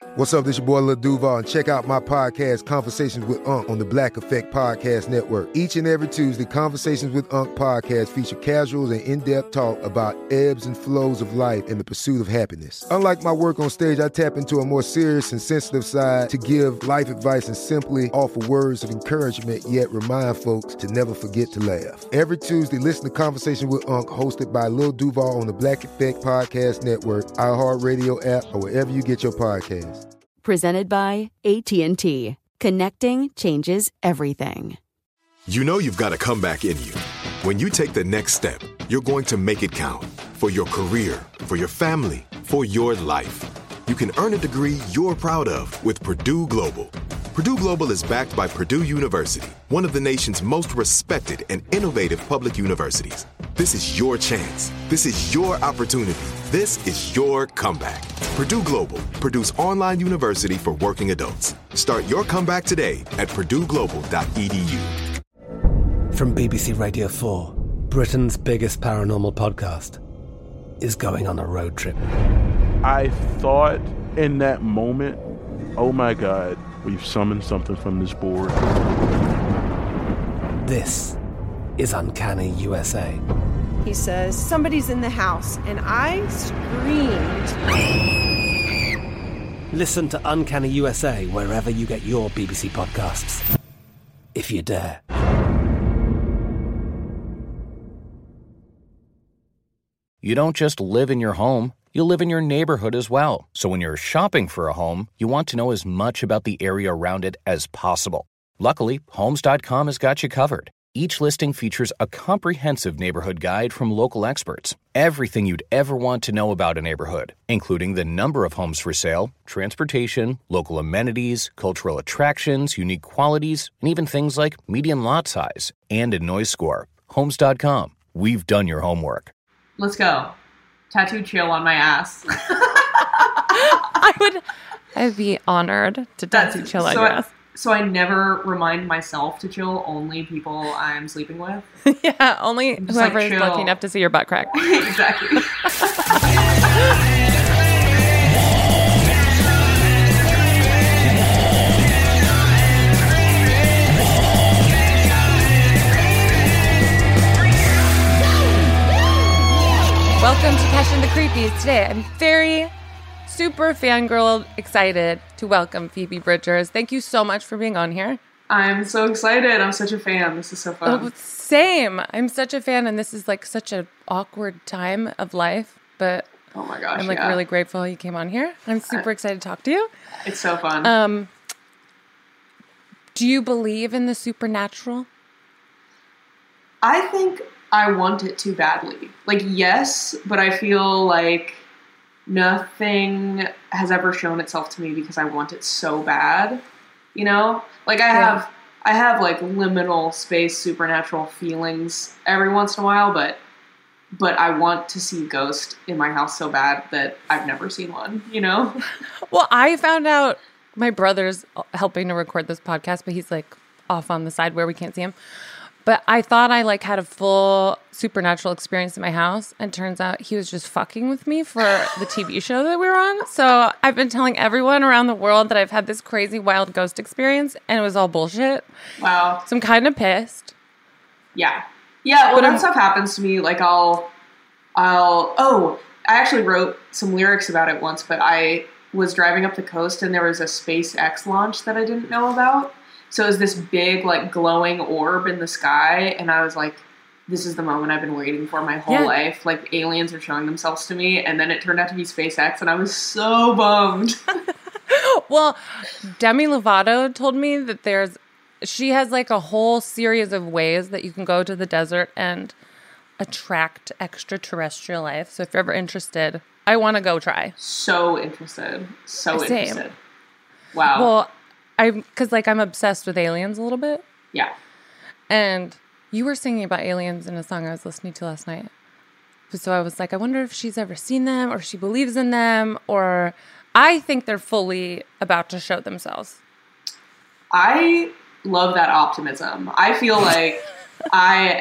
What's up, this your boy Lil Duval, and check out my podcast, Conversations with Unc, on the Black Effect Podcast Network. Each and every Tuesday, Conversations with Unc podcast feature casuals and in-depth talk about ebbs and flows of life and the pursuit of happiness. Unlike my work on stage, I tap into a more serious and sensitive side to give life advice and simply offer words of encouragement, yet remind folks to never forget to laugh. Every Tuesday, listen to Conversations with Unc, hosted by Lil Duval on the Black Effect Podcast Network, iHeartRadio app, or wherever you get your podcasts. Presented by AT&T. Connecting changes everything. You know you've got a comeback in you. When you take the next step, you're going to make it count. For your career, for your family, for your life. You can earn a degree you're proud of with Purdue Global. Purdue Global is backed by Purdue University, one of the nation's most respected and innovative public universities. This is your chance. This is your opportunity. This is your comeback. Purdue Global, Purdue's online university for working adults. Start your comeback today at purdueglobal.edu. From BBC Radio 4, Britain's biggest paranormal podcast is going on a road trip. I thought in that moment, oh my God, we've summoned something from this board. This is Uncanny USA. He says, somebody's in the house, and I screamed. Listen to Uncanny USA wherever you get your BBC podcasts, if you dare. You don't just live in your home, you live in your neighborhood as well. So when you're shopping for a home, you want to know as much about the area around it as possible. Luckily, Homes.com has got you covered. Each listing features a comprehensive neighborhood guide from local experts. Everything you'd ever want to know about a neighborhood, including the number of homes for sale, transportation, local amenities, cultural attractions, unique qualities, and even things like median lot size and a noise score. Homes.com. We've done your homework. Let's go. Tattoo chill on my ass. I'd be honored to tattoo chill on your ass. So I never remind myself to chill, only people I'm sleeping with? Yeah, only whoever is lucky enough to see your butt crack. Exactly. Welcome to Cash and the Creepies. Today, I'm very super fangirl excited to welcome Phoebe Bridgers. Thank you so much for being on here. I'm so excited. I'm such a fan. This is so fun. Oh, same. I'm such a fan, and this is like such an awkward time of life, but oh my gosh, I'm like really grateful you came on here. I'm super excited to talk to you. It's so fun. Do you believe in the supernatural? I think I want it too badly. Like, yes, but I feel like nothing has ever shown itself to me because I want it so bad, you know? Like I have like liminal space supernatural feelings every once in a while, but I want to see a ghost in my house so bad that I've never seen one, you know? Well, I found out my brother's helping to record this podcast, but he's like off on the side where we can't see him. But I thought I like had a full supernatural experience in my house, and turns out he was just fucking with me for the TV show that we were on. So I've been telling everyone around the world that I've had this crazy wild ghost experience, and it was all bullshit. Wow. So I'm kind of pissed. Yeah. Yeah, well, that stuff happens to me. Like I actually wrote some lyrics about it once, but I was driving up the coast and there was a SpaceX launch that I didn't know about. So it was this big, like, glowing orb in the sky, and I was like, this is the moment I've been waiting for my whole life. Like, aliens are showing themselves to me, and then it turned out to be SpaceX, and I was so bummed. Well, Demi Lovato told me that she has, like, a whole series of ways that you can go to the desert and attract extraterrestrial life. So if you're ever interested, I want to go try. So interested. Same. Interested. Wow. Well, because I'm obsessed with aliens a little bit. Yeah. And you were singing about aliens in a song I was listening to last night. So I was like, I wonder if she's ever seen them, or she believes in them, or I think they're fully about to show themselves. I love that optimism. I feel like I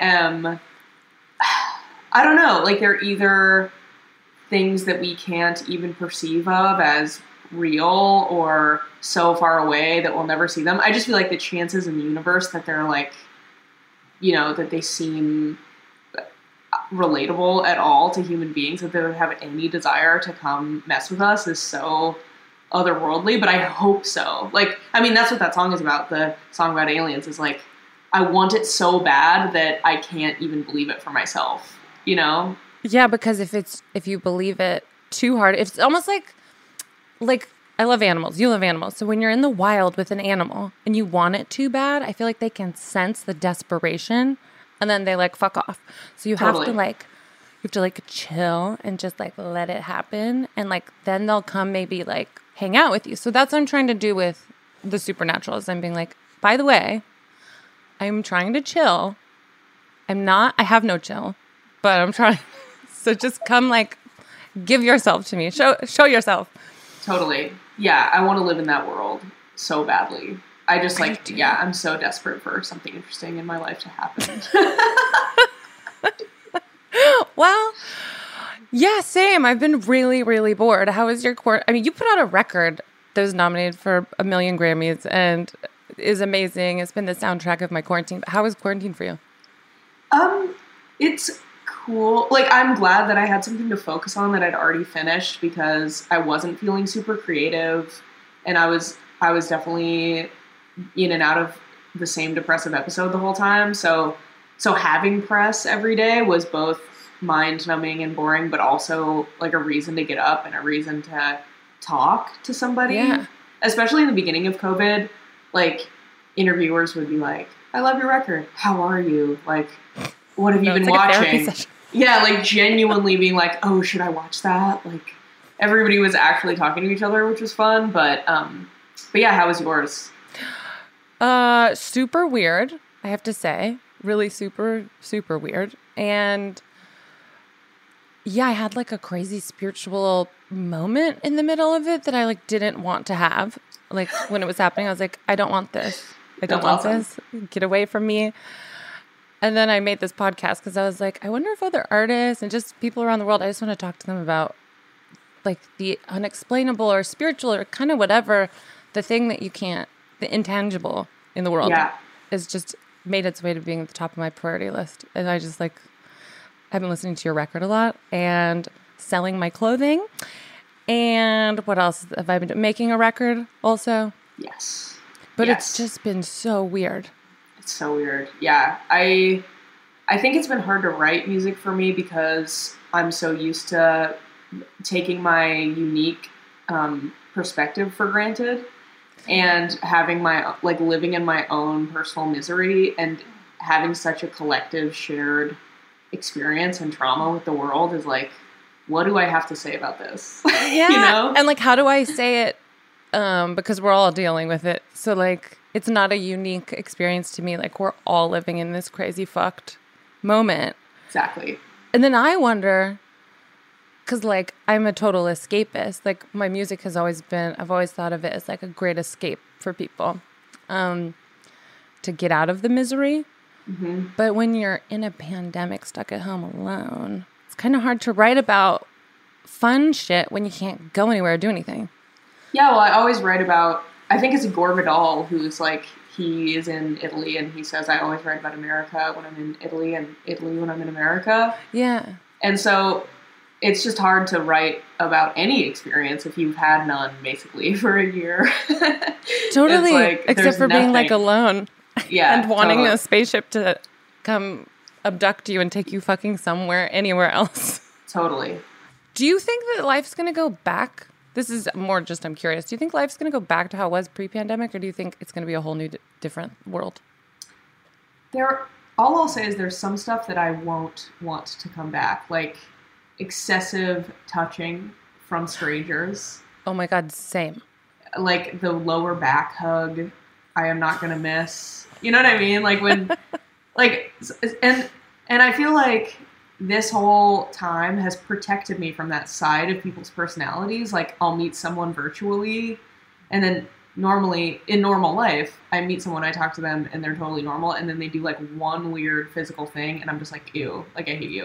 don't know, like they're either things that we can't even perceive of as real or so far away that we'll never see them. I just feel like the chances in the universe that they're like, you know, that they seem relatable at all to human beings, that they would have any desire to come mess with us is so otherworldly, but I hope so. Like, I mean, that's what that song is about. The song about aliens is like, I want it so bad that I can't even believe it for myself, you know? Yeah, because if you believe it too hard, it's almost like I love animals. You love animals. So when you're in the wild with an animal and you want it too bad, I feel like they can sense the desperation and then they like fuck off. So you have to like chill and just like let it happen. And like, then they'll come maybe like hang out with you. So that's what I'm trying to do with the supernatural is I'm being like, by the way, I'm trying to chill. I have no chill, but I'm trying. So just come like, give yourself to me. Show yourself. Totally. Yeah, I want to live in that world so badly. I just like, yeah, I'm so desperate for something interesting in my life to happen. Well, yeah, same. I've been really, really bored. How was your I mean, you put out a record that was nominated for 1 million Grammys and is amazing. It's been the soundtrack of my quarantine. How was quarantine for you? It's cool. Like, I'm glad that I had something to focus on that I'd already finished because I wasn't feeling super creative and I was definitely in and out of the same depressive episode the whole time. So having press every day was both mind-numbing and boring, but also like a reason to get up and a reason to talk to somebody. Yeah. Especially in the beginning of COVID, like interviewers would be like, I love your record. How are you? Like, what have you been watching? Yeah, like genuinely being like, oh, should I watch that? Like everybody was actually talking to each other, which was fun. But yeah, how was yours? Super weird, I have to say. Really super, super weird. And yeah, I had like a crazy spiritual moment in the middle of it that I like didn't want to have. Like when it was happening, I was like, I don't want this. I don't want this. Get away from me. And then I made this podcast because I was like, I wonder if other artists and just people around the world, I just want to talk to them about like the unexplainable or spiritual or kind of whatever, the thing that you can't, the intangible in the world is just made its way to being at the top of my priority list. And I just like, I've been listening to your record a lot and selling my clothing. And what else have I been doing? Making a record also. Yes. But it's just been so weird. It's so weird. Yeah. I think it's been hard to write music for me because I'm so used to taking my unique perspective for granted and having my, like living in my own personal misery and having such a collective shared experience and trauma with the world is like, what do I have to say about this? Yeah. You know? And like, how do I say it? Because we're all dealing with it. So like, it's not a unique experience to me. Like we're all living in this crazy fucked moment. Exactly. And then I wonder, because like I'm a total escapist. Like my music has always been, I've always thought of it as like a great escape for people to get out of the misery. Mm-hmm. But when you're in a pandemic stuck at home alone, it's kind of hard to write about fun shit when you can't go anywhere or do anything. Yeah, well, I always write about, I think it's Gore Vidal who's like, he is in Italy and he says, I always write about America when I'm in Italy and Italy when I'm in America. Yeah. And so it's just hard to write about any experience if you've had none, basically, for a year. Totally. Like, except for being like alone. Yeah. And wanting a spaceship to come abduct you and take you fucking somewhere, anywhere else. Totally. Do you think that life's going to go back? This is more just, I'm curious. Do you think life's going to go back to how it was pre-pandemic, or do you think it's going to be a whole new, different world? All I'll say is there's some stuff that I won't want to come back, like excessive touching from strangers. Oh my God, same. Like the lower back hug, I am not going to miss. You know what I mean? Like when, like, and I feel like this whole time has protected me from that side of people's personalities. Like I'll meet someone virtually and then normally in normal life, I meet someone, I talk to them, and they're totally normal, and then they do like one weird physical thing, and I'm just like, ew, like I hate you.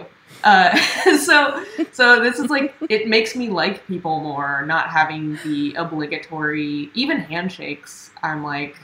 So this is like, it makes me like people more, not having the obligatory, even handshakes. I'm like,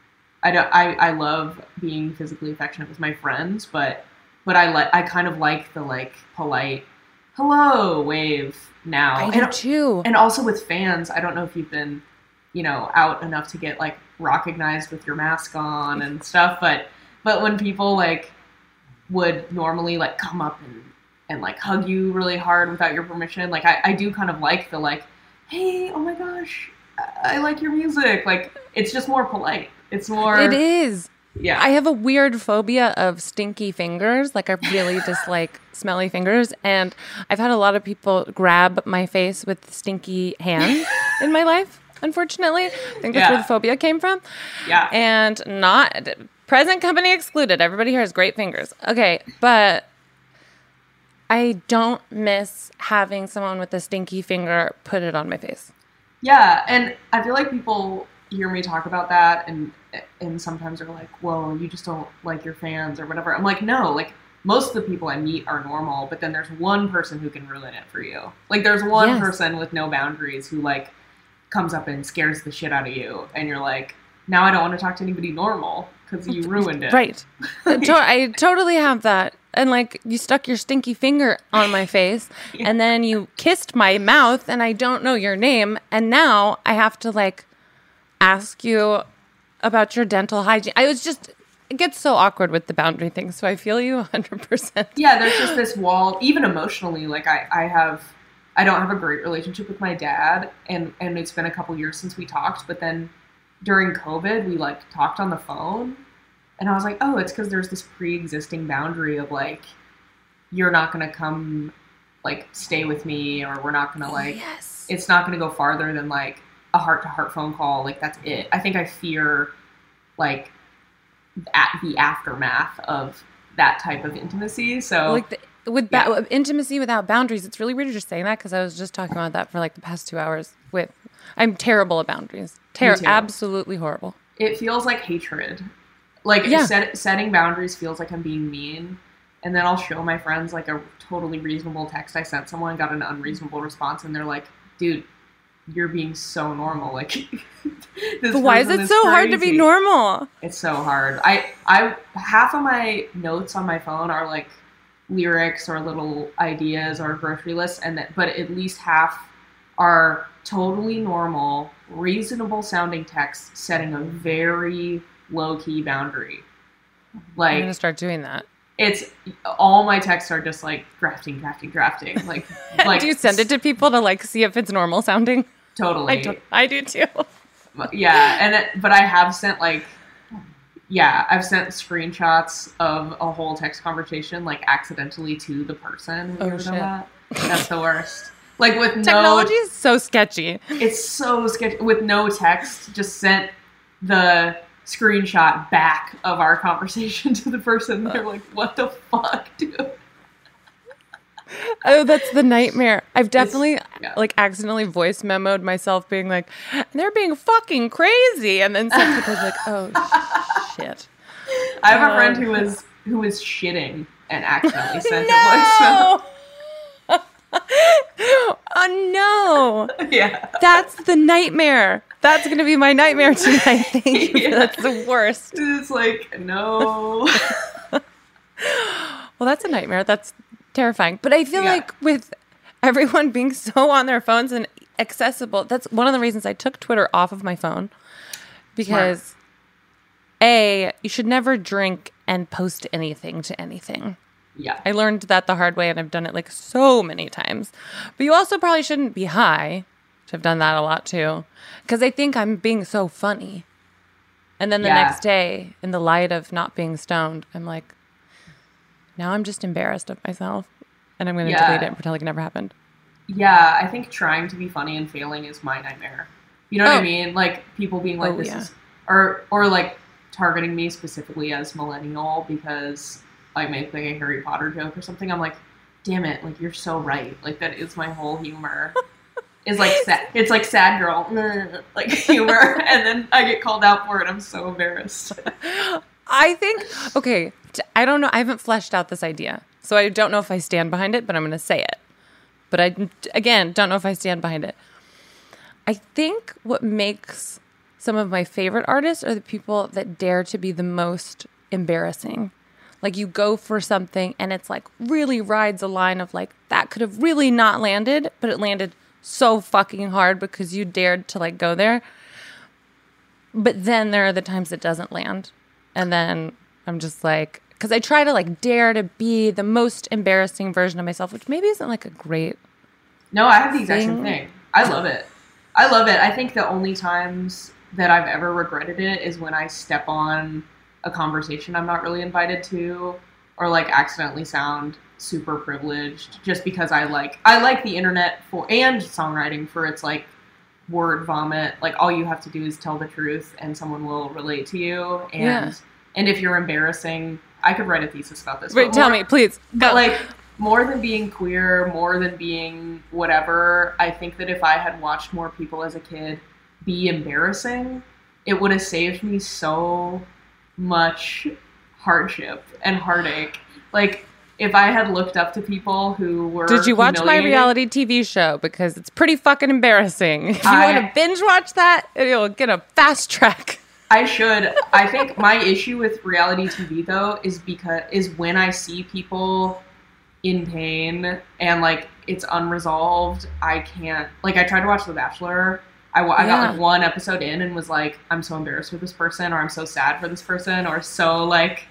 I love being physically affectionate with my friends, but I kind of like the like polite hello wave now. I do too. And also with fans, I don't know if you've been, out enough to get like recognized with your mask on and stuff, but when people like would normally like come up and like hug you really hard without your permission, like I do kind of like the like, hey, oh my gosh, I like your music. Like it's just more polite. It's more. It is. Yeah. I have a weird phobia of stinky fingers. Like I really dislike smelly fingers. And I've had a lot of people grab my face with stinky hands in my life, unfortunately. I think that's where the phobia came from. Yeah. And not present company excluded. Everybody here has great fingers. Okay. But I don't miss having someone with a stinky finger put it on my face. Yeah. And I feel like people hear me talk about that and sometimes they're like, well, you just don't like your fans or whatever. I'm like, no, like most of the people I meet are normal, but then there's one person who can ruin it for you. Like there's one person with no boundaries who like comes up and scares the shit out of you. And you're like, now I don't want to talk to anybody normal because you ruined it. Right. I totally have that. And like you stuck your stinky finger on my face and then you kissed my mouth and I don't know your name. And now I have to like ask you about your dental hygiene. It gets so awkward with the boundary thing. So I feel you 100%. Yeah, there's just this wall, even emotionally. Like I don't have a great relationship with my dad, and it's been a couple years since we talked. But then during COVID, we like talked on the phone, and I was like, oh, it's because there's this pre-existing boundary of like, you're not gonna come like stay with me, or we're not gonna like, it's not gonna go farther than like a heart-to-heart phone call. Like that's it. I think I fear like the aftermath of that type of intimacy. So like intimacy without boundaries, it's really weird you're saying that because I was just talking about that for like the past 2 hours I'm terrible at boundaries. Absolutely horrible. It feels like hatred. Like setting boundaries feels like I'm being mean. And then I'll show my friends like a totally reasonable text I sent someone and got an unreasonable response. And they're like, dude, you're being so normal. Like, but why is it so hard to be normal? It's so hard. I half of my notes on my phone are like lyrics or little ideas or grocery lists, but at least half are totally normal, reasonable sounding texts setting a very low key boundary. Like, I'm gonna start doing that. It's all my texts are just like drafting. Like, do you send it to people to like see if it's normal sounding? Totally. I do too. Yeah, but I have sent I've sent screenshots of a whole text conversation like accidentally to the person. Have you ever done that? That's the worst. Like with technology is so sketchy. It's so sketchy. With no text, just sent the screenshot back of our conversation to the person. They're like, what the fuck, dude? Oh, that's the nightmare. I've definitely like accidentally voice memoed myself being like, they're being fucking crazy. And then some people's like, oh shit. I have a friend who was shitting and accidentally sent a voice memo. Oh no. Yeah. That's the nightmare. That's going to be my nightmare tonight. Thank you. That's the worst. It's like, no. Well, that's a nightmare. That's terrifying. But I feel like with everyone being so on their phones and accessible, that's one of the reasons I took Twitter off of my phone. Because you should never drink and post anything to anything. Yeah. I learned that the hard way, and I've done it like so many times. But you also probably shouldn't be high, which I've done that a lot too, because I think I'm being so funny. And then the next day, in the light of not being stoned, I'm like, now I'm just embarrassed of myself, and I'm going to delete it and pretend like it never happened. Yeah, I think trying to be funny and failing is my nightmare. You know what I mean? Like people being like, is, or like targeting me specifically as millennial because I make like a Harry Potter joke or something. I'm like, damn it, like you're so right. Like that is my whole humor. is like sad. It's like sad girl like humor, and then I get called out for it. I'm so embarrassed. I think, okay, I don't know. I haven't fleshed out this idea, so I don't know if I stand behind it, but I'm going to say it. But I, again, don't know if I stand behind it. I think what makes some of my favorite artists are the people that dare to be the most embarrassing. Like, you go for something and it's like really rides a line of like, that could have really not landed, but it landed so fucking hard because you dared to like go there. But then there are the times it doesn't land. And then I'm just like, because I try to like dare to be the most embarrassing version of myself, which maybe isn't like a great No, I have the exact same thing. I love it. I think the only times that I've ever regretted it is when I step on a conversation I'm not really invited to, or like accidentally sound super privileged just because I like the internet and songwriting for its like word vomit. Like, all you have to do is tell the truth and someone will relate to you. And if you're embarrassing, I could write a thesis about this. Wait, tell me, please. But like, more than being queer, more than being whatever, I think that if I had watched more people as a kid be embarrassing, it would have saved me so much hardship and heartache. Like, if I had looked up to people who were Did you watch my reality TV show? Because it's pretty fucking embarrassing. If you want to binge watch that, you'll get a fast track. I should. I think my issue with reality TV, though, is when I see people in pain and like it's unresolved, I can't. Like, I tried to watch The Bachelor. I got like one episode in and was like, I'm so embarrassed for this person, or I'm so sad for this person, or so like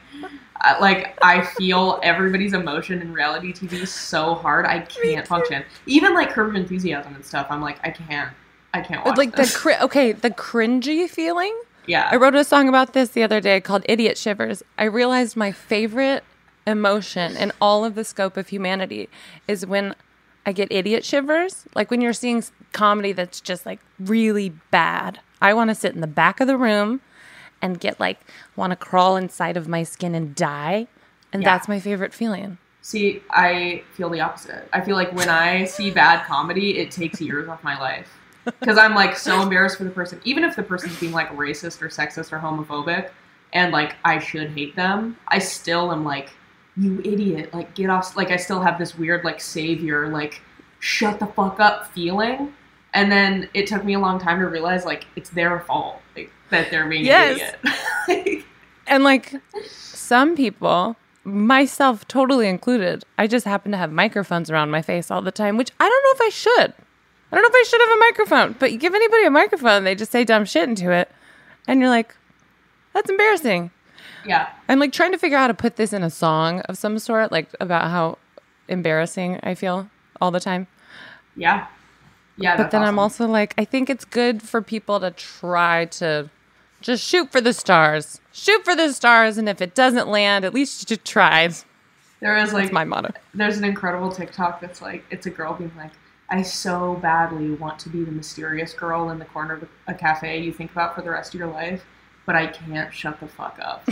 I feel everybody's emotion in reality TV so hard. I can't function. Even like Curb of Enthusiasm and stuff, I'm like, I can't watch like this. The cringy feeling. Yeah. I wrote a song about this the other day called Idiot Shivers. I realized my favorite emotion in all of the scope of humanity is when I get idiot shivers. Like, when you're seeing comedy that's just like really bad. I want to sit in the back of the room and get like, want to crawl inside of my skin and die. And that's my favorite feeling. See, I feel the opposite. I feel like when I see bad comedy, it takes years off my life. Because I'm like so embarrassed for the person. Even if the person's being like racist or sexist or homophobic and like I should hate them, I still am like, you idiot, like get off. Like, I still have this weird like savior, like shut the fuck up feeling. And then it took me a long time to realize like it's their fault, like, that they're being an idiot. And like, some people, myself totally included, I just happen to have microphones around my face all the time, which I don't know if I should. I don't know if I should have a microphone, but you give anybody a microphone, they just say dumb shit into it. And you're like, that's embarrassing. Yeah. I'm like trying to figure out how to put this in a song of some sort, like about how embarrassing I feel all the time. Yeah. Yeah. But then awesome. I'm also like, I think it's good for people to try to just shoot for the stars. Shoot for the stars. And if it doesn't land, at least you tried. There is like, that's my motto. There's an incredible TikTok that's like, it's a girl being like, I so badly want to be the mysterious girl in the corner of a cafe you think about for the rest of your life, but I can't shut the fuck up.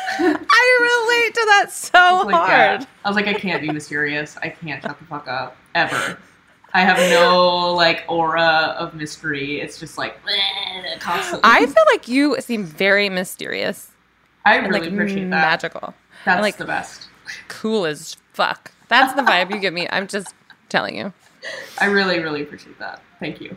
I relate to that so hard. Yeah. I was like, I can't be mysterious. I can't shut the fuck up, ever. I have no, like, aura of mystery. It's just like, constantly. I feel like you seem very mysterious. I really appreciate that. Magical. That's like, the best. Cool as fuck. That's the vibe you give me. I'm just telling you. I really, really appreciate that. Thank you.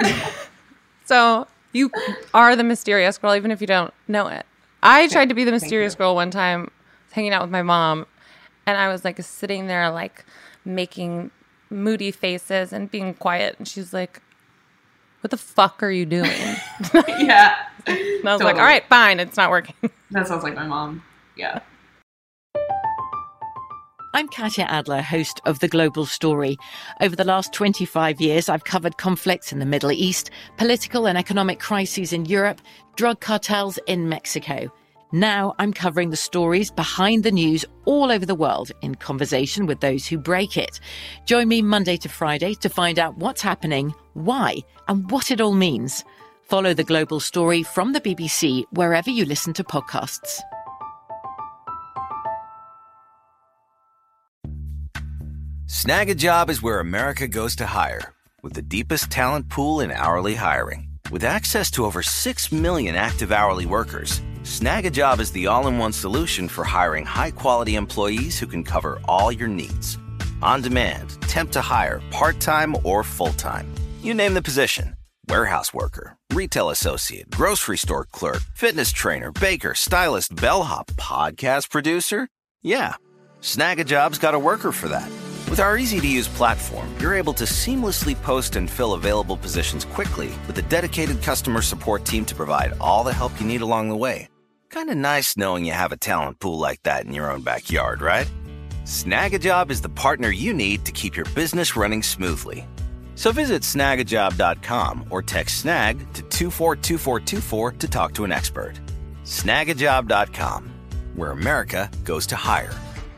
So you are the mysterious girl, even if you don't know it. I tried to be the mysterious girl one time, hanging out with my mom, and I was like sitting there like making moody faces and being quiet, and she's like, what the fuck are you doing? Yeah. And I was like, all right, fine, it's not working. That sounds like my mom. Yeah. I'm Katya Adler, host of The Global Story. Over the last 25 years, I've covered conflicts in the Middle East, political and economic crises in Europe, drug cartels in Mexico. Now I'm covering the stories behind the news all over the world in conversation with those who break it. Join me Monday to Friday to find out what's happening, why, and what it all means. Follow The Global Story from the BBC wherever you listen to podcasts. Snag a job is where America goes to hire, with the deepest talent pool in hourly hiring. With access to over 6 million active hourly workers, Snag a Job is the all-in-one solution for hiring high-quality employees who can cover all your needs. On demand, temp to hire, part-time or full-time. You name the position. Warehouse worker, retail associate, grocery store clerk, fitness trainer, baker, stylist, bellhop, podcast producer. Yeah, Snag a Job's got a worker for that. With our easy-to-use platform, you're able to seamlessly post and fill available positions quickly with a dedicated customer support team to provide all the help you need along the way. Kind of nice knowing you have a talent pool like that in your own backyard, right? Snag a Job is the partner you need to keep your business running smoothly. So visit snagajob.com or text snag to 242424 to talk to an expert. Snagajob.com, where America goes to hire.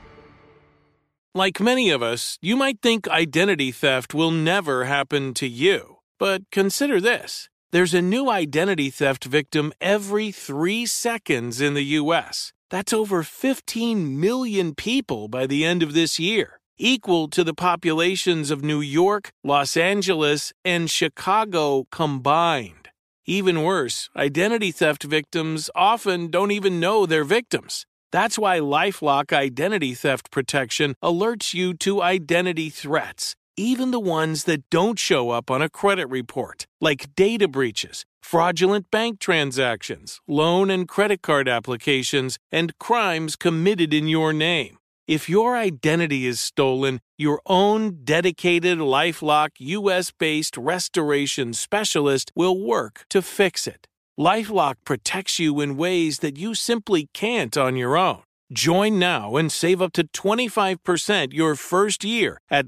Like many of us, you might think identity theft will never happen to you. But consider this. There's a new identity theft victim every 3 seconds in the U.S. That's over 15 million people by the end of this year, equal to the populations of New York, Los Angeles, and Chicago combined. Even worse, identity theft victims often don't even know they're victims. That's why LifeLock Identity Theft Protection alerts you to identity threats, even the ones that don't show up on a credit report, like data breaches, fraudulent bank transactions, loan and credit card applications, and crimes committed in your name. If your identity is stolen, your own dedicated LifeLock U.S.-based restoration specialist will work to fix it. LifeLock protects you in ways that you simply can't on your own. Join now and save up to 25% your first year at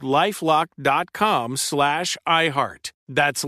LifeLock.com/iHeart. That's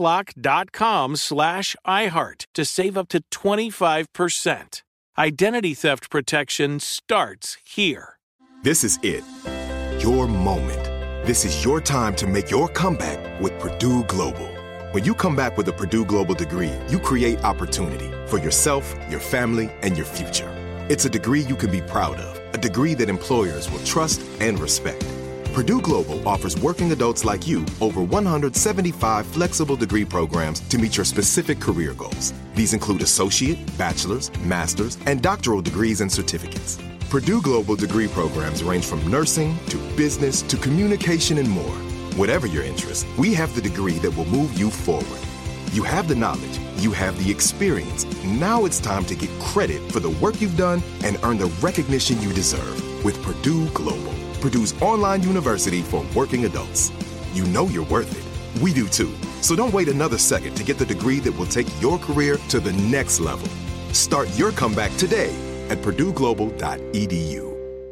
LifeLock.com/iHeart to save up to 25%. Identity theft protection starts here. This is it. Your moment. This is your time to make your comeback with Purdue Global. When you come back with a Purdue Global degree, you create opportunity for yourself, your family, and your future. It's a degree you can be proud of, a degree that employers will trust and respect. Purdue Global offers working adults like you over 175 flexible degree programs to meet your specific career goals. These include associate, bachelor's, master's, and doctoral degrees and certificates. Purdue Global degree programs range from nursing to business to communication and more. Whatever your interest, we have the degree that will move you forward. You have the knowledge, you have the experience. Now it's time to get credit for the work you've done and earn the recognition you deserve with Purdue Global, Purdue's online university for working adults. You know you're worth it. We do too. So don't wait another second to get the degree that will take your career to the next level. Start your comeback today at purdueglobal.edu.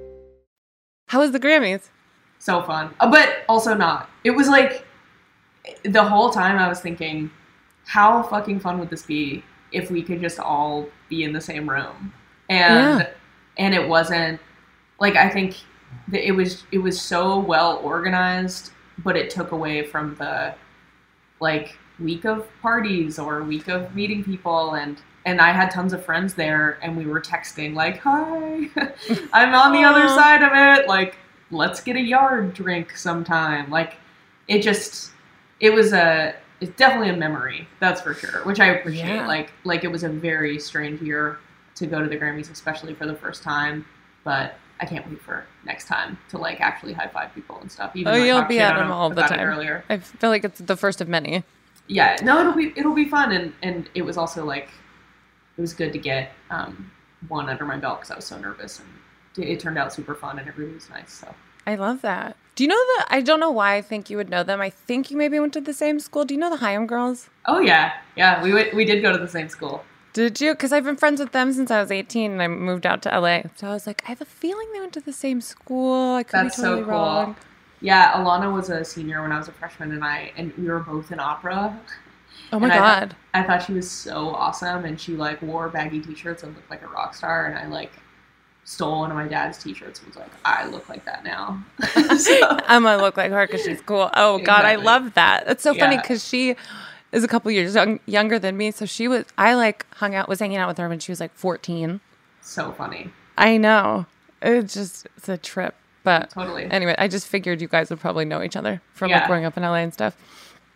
How was the Grammys? So fun. But also not. It was like, the whole time I was thinking, how fucking fun would this be if we could just all be in the same room? And it wasn't, like, I think that it was so well organized, but it took away from the, like, week of parties or week of meeting people, and I had tons of friends there, and we were texting, like, hi, I'm on the other side of it, like, let's get a yard drink sometime. Like, it's definitely a memory, that's for sure, which I appreciate. Yeah. Like it was a very strange year to go to the Grammys, especially for the first time, but I can't wait for next time to, like, actually high-five people and stuff. Even you'll be at them all the time. Earlier. I feel like it's the first of many. Yeah, no, it'll be fun, and it was also, like, it was good to get one under my belt because I was so nervous, and it turned out super fun, and everybody was nice. So I love that. Do you know I don't know why I think you would know them. I think you maybe went to the same school. Do you know the Hyam girls? Oh yeah, we did go to the same school. Did you? Because I've been friends with them since I was 18, and I moved out to LA. So I was like, I have a feeling they went to the same school. I could be totally so cool. Wrong. Yeah, Alana was a senior when I was a freshman, and we were both in opera. Oh my God. I thought she was so awesome, and she, like, wore baggy t-shirts and looked like a rock star, and I, like, stole one of my dad's t-shirts and was like, I look like that now. I'm gonna look like her because she's cool. Oh God, exactly. I love that. That's so funny because she is a couple years younger than me. So I was hanging out with her when she was like 14. So funny. I know. It's a trip. But totally. Anyway, I just figured you guys would probably know each other from like growing up in LA and stuff.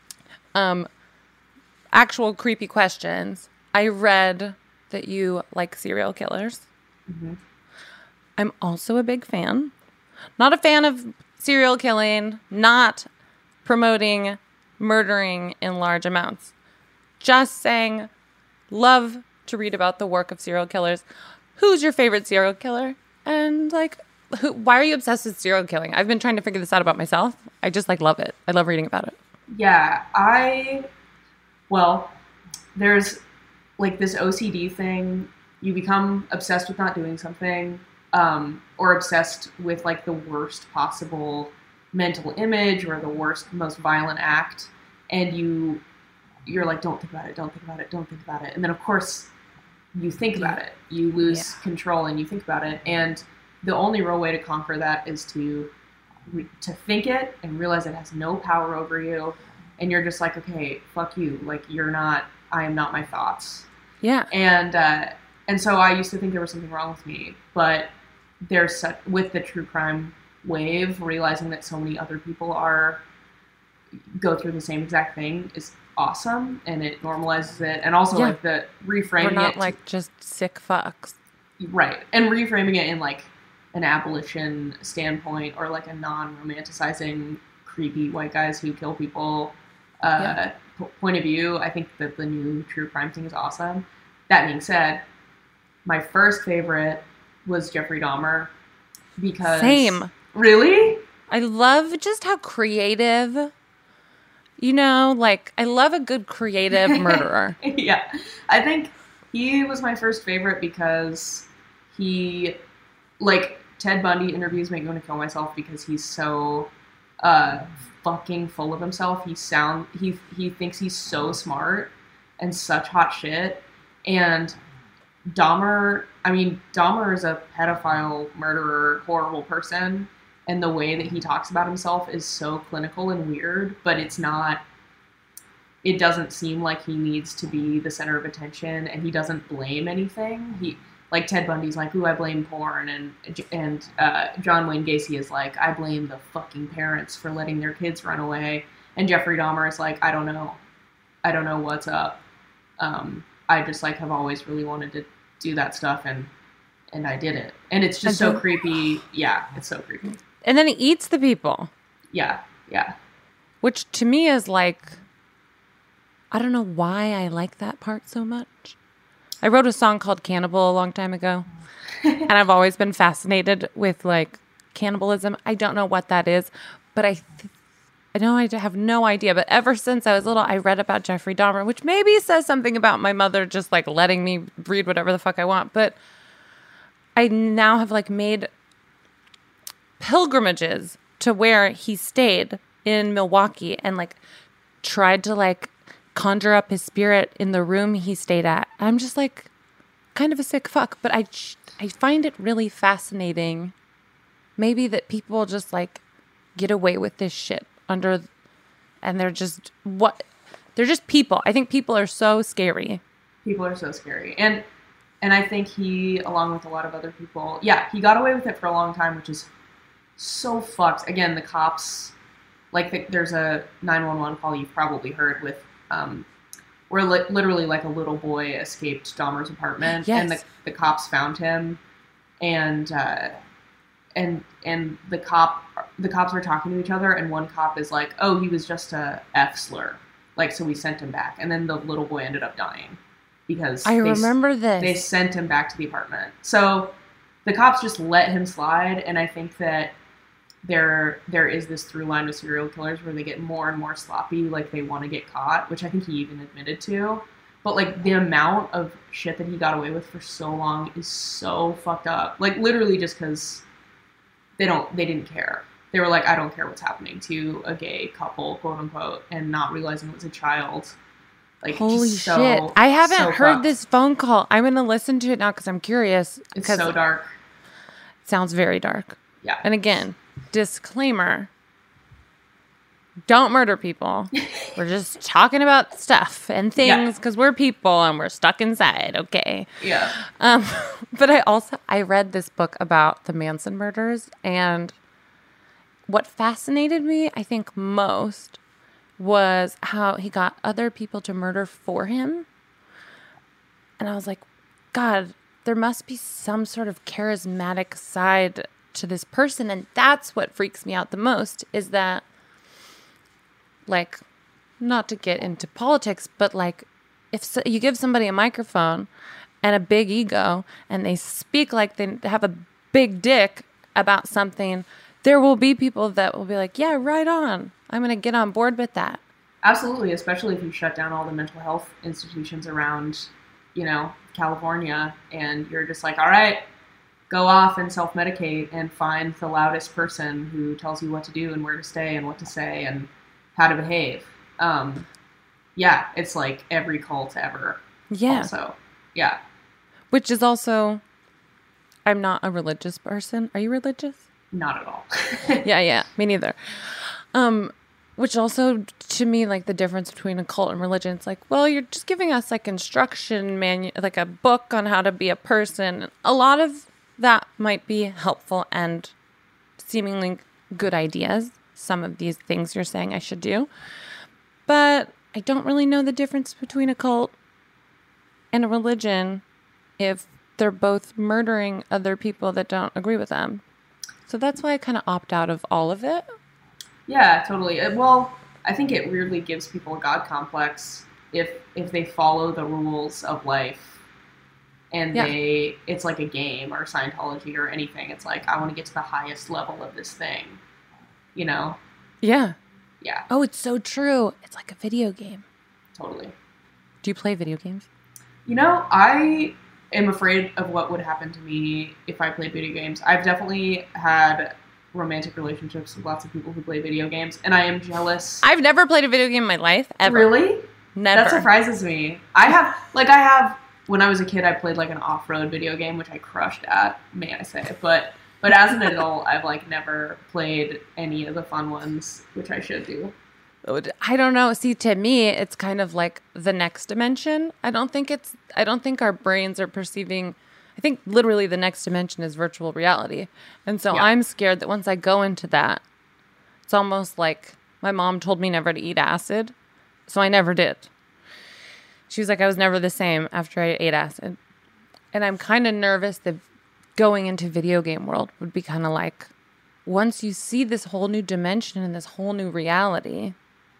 Actual creepy questions. I read that you like serial killers. Mm-hmm. I'm also a big fan. Not a fan of serial killing, not promoting murdering in large amounts. Just saying, love to read about the work of serial killers. Who's your favorite serial killer? And like, why are you obsessed with serial killing? I've been trying to figure this out about myself. I just like love it. I love reading about it. Yeah, there's like this OCD thing. You become obsessed with not doing something, or obsessed with like the worst possible mental image or the worst, most violent act, and you're like, don't think about it, don't think about it, don't think about it. And then of course you think about it. You lose control and you think about it. And the only real way to conquer that is to think it and realize it has no power over you. And you're just like, okay, fuck you. Like, I am not my thoughts. Yeah. And so I used to think there was something wrong with me, but with the true crime wave, realizing that so many other people go through the same exact thing is awesome, and it normalizes it. And also like the reframing it. We're not like just sick fucks. Right. And reframing it in like an abolition standpoint, or like a non-romanticizing creepy white guys who kill people point of view. I think that the new true crime thing is awesome. That being said, my first favorite was Jeffrey Dahmer, because... Same. Really? I love just how creative, like, I love a good creative murderer. Yeah. I think he was my first favorite because he, like, Ted Bundy interviews make me want to kill myself because he's so fucking full of himself. He thinks he's so smart and such hot shit. And Dahmer is a pedophile, murderer, horrible person. And the way that he talks about himself is so clinical and weird, but it doesn't seem like he needs to be the center of attention, and he doesn't blame anything. Like Ted Bundy's like, ooh, I blame porn, and John Wayne Gacy is like, I blame the fucking parents for letting their kids run away. And Jeffrey Dahmer is like, I don't know what's up. I just like have always really wanted to do that stuff, and I did it. And it's just so creepy. Yeah, it's so creepy. And then he eats the people. Yeah, yeah. Which to me is like, I don't know why I like that part so much. I wrote a song called Cannibal a long time ago. And I've always been fascinated with like cannibalism. I don't know what that is, but I know I have no idea. But ever since I was little, I read about Jeffrey Dahmer, which maybe says something about my mother just like letting me read whatever the fuck I want. But I now have like made pilgrimages to where he stayed in Milwaukee and like tried to like conjure up his spirit in the room he stayed at. I'm just like kind of a sick fuck, but I find it really fascinating. Maybe that people just like get away with this shit and they're just people. I think people are so scary. People are so scary. And I think he, along with a lot of other people, he got away with it for a long time, which is so fucked. Again, the cops, like there's a 911 call you've probably heard with, where literally like a little boy escaped Dahmer's apartment, and the cops found him, and the cops were talking to each other, and one cop is like, oh, he was just a F slur, like, so we sent him back, and then the little boy ended up dying because remember this. They sent him back to the apartment. So the cops just let him slide, and I think that there is this through line with serial killers where they get more and more sloppy, like they want to get caught, which I think he even admitted to. But like the amount of shit that he got away with for so long is so fucked up. Like literally just because they didn't care. They were like, I don't care what's happening to a gay couple, quote unquote, and not realizing it was a child. Like, holy shit. I haven't heard this phone call. I'm going to listen to it now because I'm curious. It's so dark. It sounds very dark. Yeah. And again, disclaimer, don't murder people. We're just talking about stuff and things because we're people and we're stuck inside. Okay. Yeah. But I read this book about the Manson murders, and what fascinated me, I think most, was how he got other people to murder for him. And I was like, God, there must be some sort of charismatic side to this person. And that's what freaks me out the most, is that, like, not to get into politics, but like, if you give somebody a microphone and a big ego and they speak like they have a big dick about something, there will be people that will be like, yeah, right on. I'm going to get on board with that. Absolutely, especially if you shut down all the mental health institutions around, California, and you're just like, all right, go off and self-medicate and find the loudest person who tells you what to do and where to stay and what to say and how to behave. Yeah, it's like every cult ever. Yeah. Also, yeah. Which is also, I'm not a religious person. Are you religious? Not at all. Yeah, me neither. Which also, to me, like, the difference between a cult and religion, it's like, well, you're just giving us, like, instruction like a book on how to be a person. A lot of that might be helpful and seemingly good ideas. Some of these things you're saying I should do. But I don't really know the difference between a cult and a religion if they're both murdering other people that don't agree with them. So that's why I kind of opt out of all of it. Yeah, totally. Well, I think it weirdly gives people a God complex if they follow the rules of life and it's like a game or Scientology or anything. It's like, I want to get to the highest level of this thing, Yeah. Yeah. Oh, it's so true. It's like a video game. Totally. Do you play video games? I am afraid of what would happen to me if I played video games. I've definitely had romantic relationships with lots of people who play video games, and I am jealous. I've never played a video game in my life, ever. Really? Never. That surprises me. I have, when I was a kid, I played like an off-road video game, which I crushed at, may I say. But as an adult, I've like never played any of the fun ones, which I should do. I don't know. See, to me, it's kind of like the next dimension. I don't think our brains are perceiving. I think literally the next dimension is virtual reality. And so I'm scared that once I go into that, it's almost like my mom told me never to eat acid. So I never did. She was like, I was never the same after I ate acid. And I'm kind of nervous that going into video game world would be kind of like, once you see this whole new dimension and this whole new reality,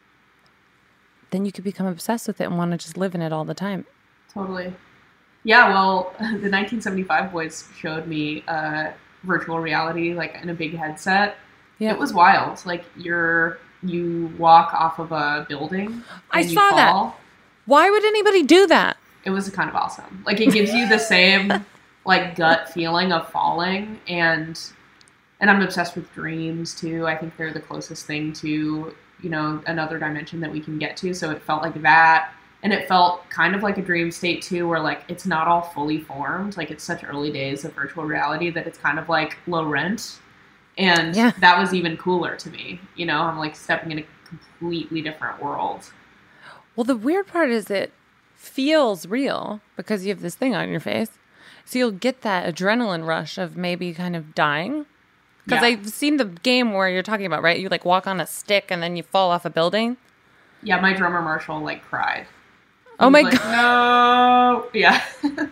then you could become obsessed with it and want to just live in it all the time. Totally. Yeah, well, the 1975 boys showed me virtual reality, like in a big headset. Yeah. It was wild. Like you walk off of a building and you fall. That. Why would anybody do that? It was kind of awesome. Like, it gives you the same like gut feeling of falling, and I'm obsessed with dreams too. I think they're the closest thing to, another dimension that we can get to. So it felt like that. And it felt kind of like a dream state too, where like it's not all fully formed. Like, it's such early days of virtual reality that it's kind of like low rent. And that was even cooler to me. I'm like stepping in a completely different world. Well, the weird part is it feels real because you have this thing on your face. So you'll get that adrenaline rush of maybe kind of dying. Because I've seen the game where you're talking about, right? You like walk on a stick and then you fall off a building. Yeah, my drummer Marshall like cried. Oh my God. No. Yeah. But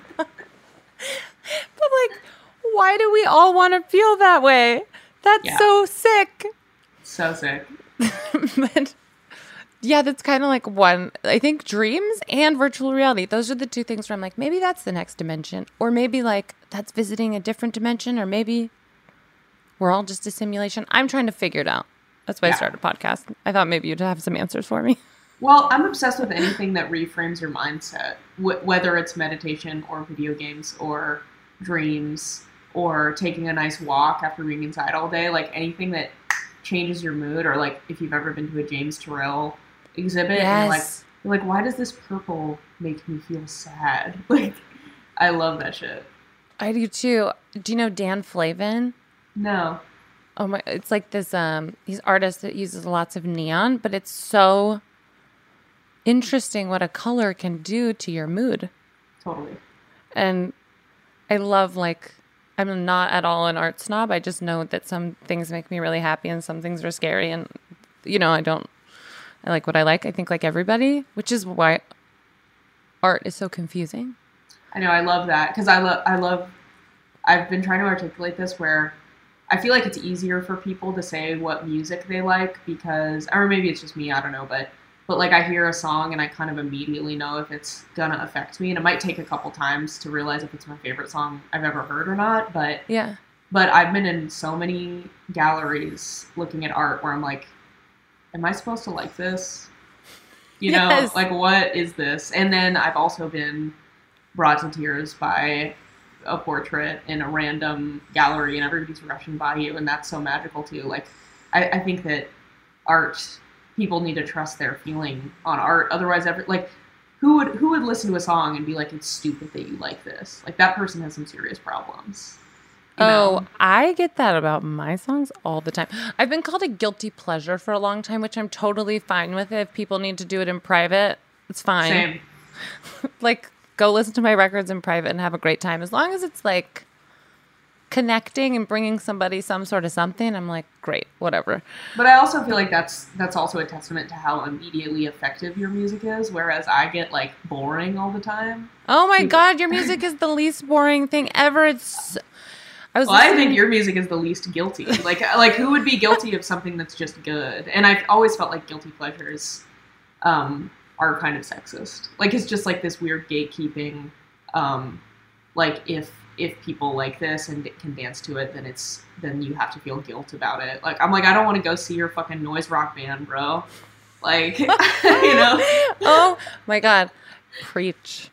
like, why do we all want to feel that way? That's so sick. So sick. But yeah, that's kind of like one. I think dreams and virtual reality, those are the two things where I'm like, maybe that's the next dimension. Or maybe like that's visiting a different dimension. Or maybe we're all just a simulation. I'm trying to figure it out. That's why I started a podcast. I thought maybe you'd have some answers for me. Well, I'm obsessed with anything that reframes your mindset, whether it's meditation or video games or dreams or taking a nice walk after being inside all day. Like, anything that changes your mood, or like if you've ever been to a James Turrell exhibit and you're like, why does this purple make me feel sad? Like, I love that shit. I do too. Do you know Dan Flavin? No. Oh my! It's like this. He's an artist that uses lots of neon, but it's so interesting what a color can do to your mood. Totally. And I love, like, I'm not at all an art snob. I just know that some things make me really happy and some things are scary, and I I like what I like. I think like everybody, which is why art is so confusing. I know, I love that because I've been trying to articulate this where I feel like it's easier for people to say what music they like because, or maybe it's just me, I don't know, but like I hear a song and I kind of immediately know if it's gonna affect me, and it might take a couple times to realize if it's my favorite song I've ever heard or not, but I've been in so many galleries looking at art where I'm like, am I supposed to like this? You know, like what is this? And then I've also been brought to tears by a portrait in a random gallery and everybody's rushing by you, and that's so magical too. Like I think that art, people need to trust their feeling on art, otherwise who would listen to a song and be like, it's stupid that you like this? Like that person has some serious problems. You know? I get that about my songs all the time. I've been called a guilty pleasure for a long time, which I'm totally fine with. If people need to do it in private, it's fine. Same. Like, go listen to my records in private and have a great time. As long as it's like connecting and bringing somebody some sort of something, I'm like, great, whatever. But I also feel like that's also a testament to how immediately effective your music is, whereas I get like boring all the time. Oh my God, your music is the least boring thing ever. I think your music is the least guilty. Like who would be guilty of something that's just good? And I've always felt like guilty pleasures are kind of sexist. Like it's just like this weird gatekeeping. Like if people like this and can dance to it, then you have to feel guilt about it. Like I'm like, I don't want to go see your fucking noise rock band, bro. Like you know. Oh my God, preach.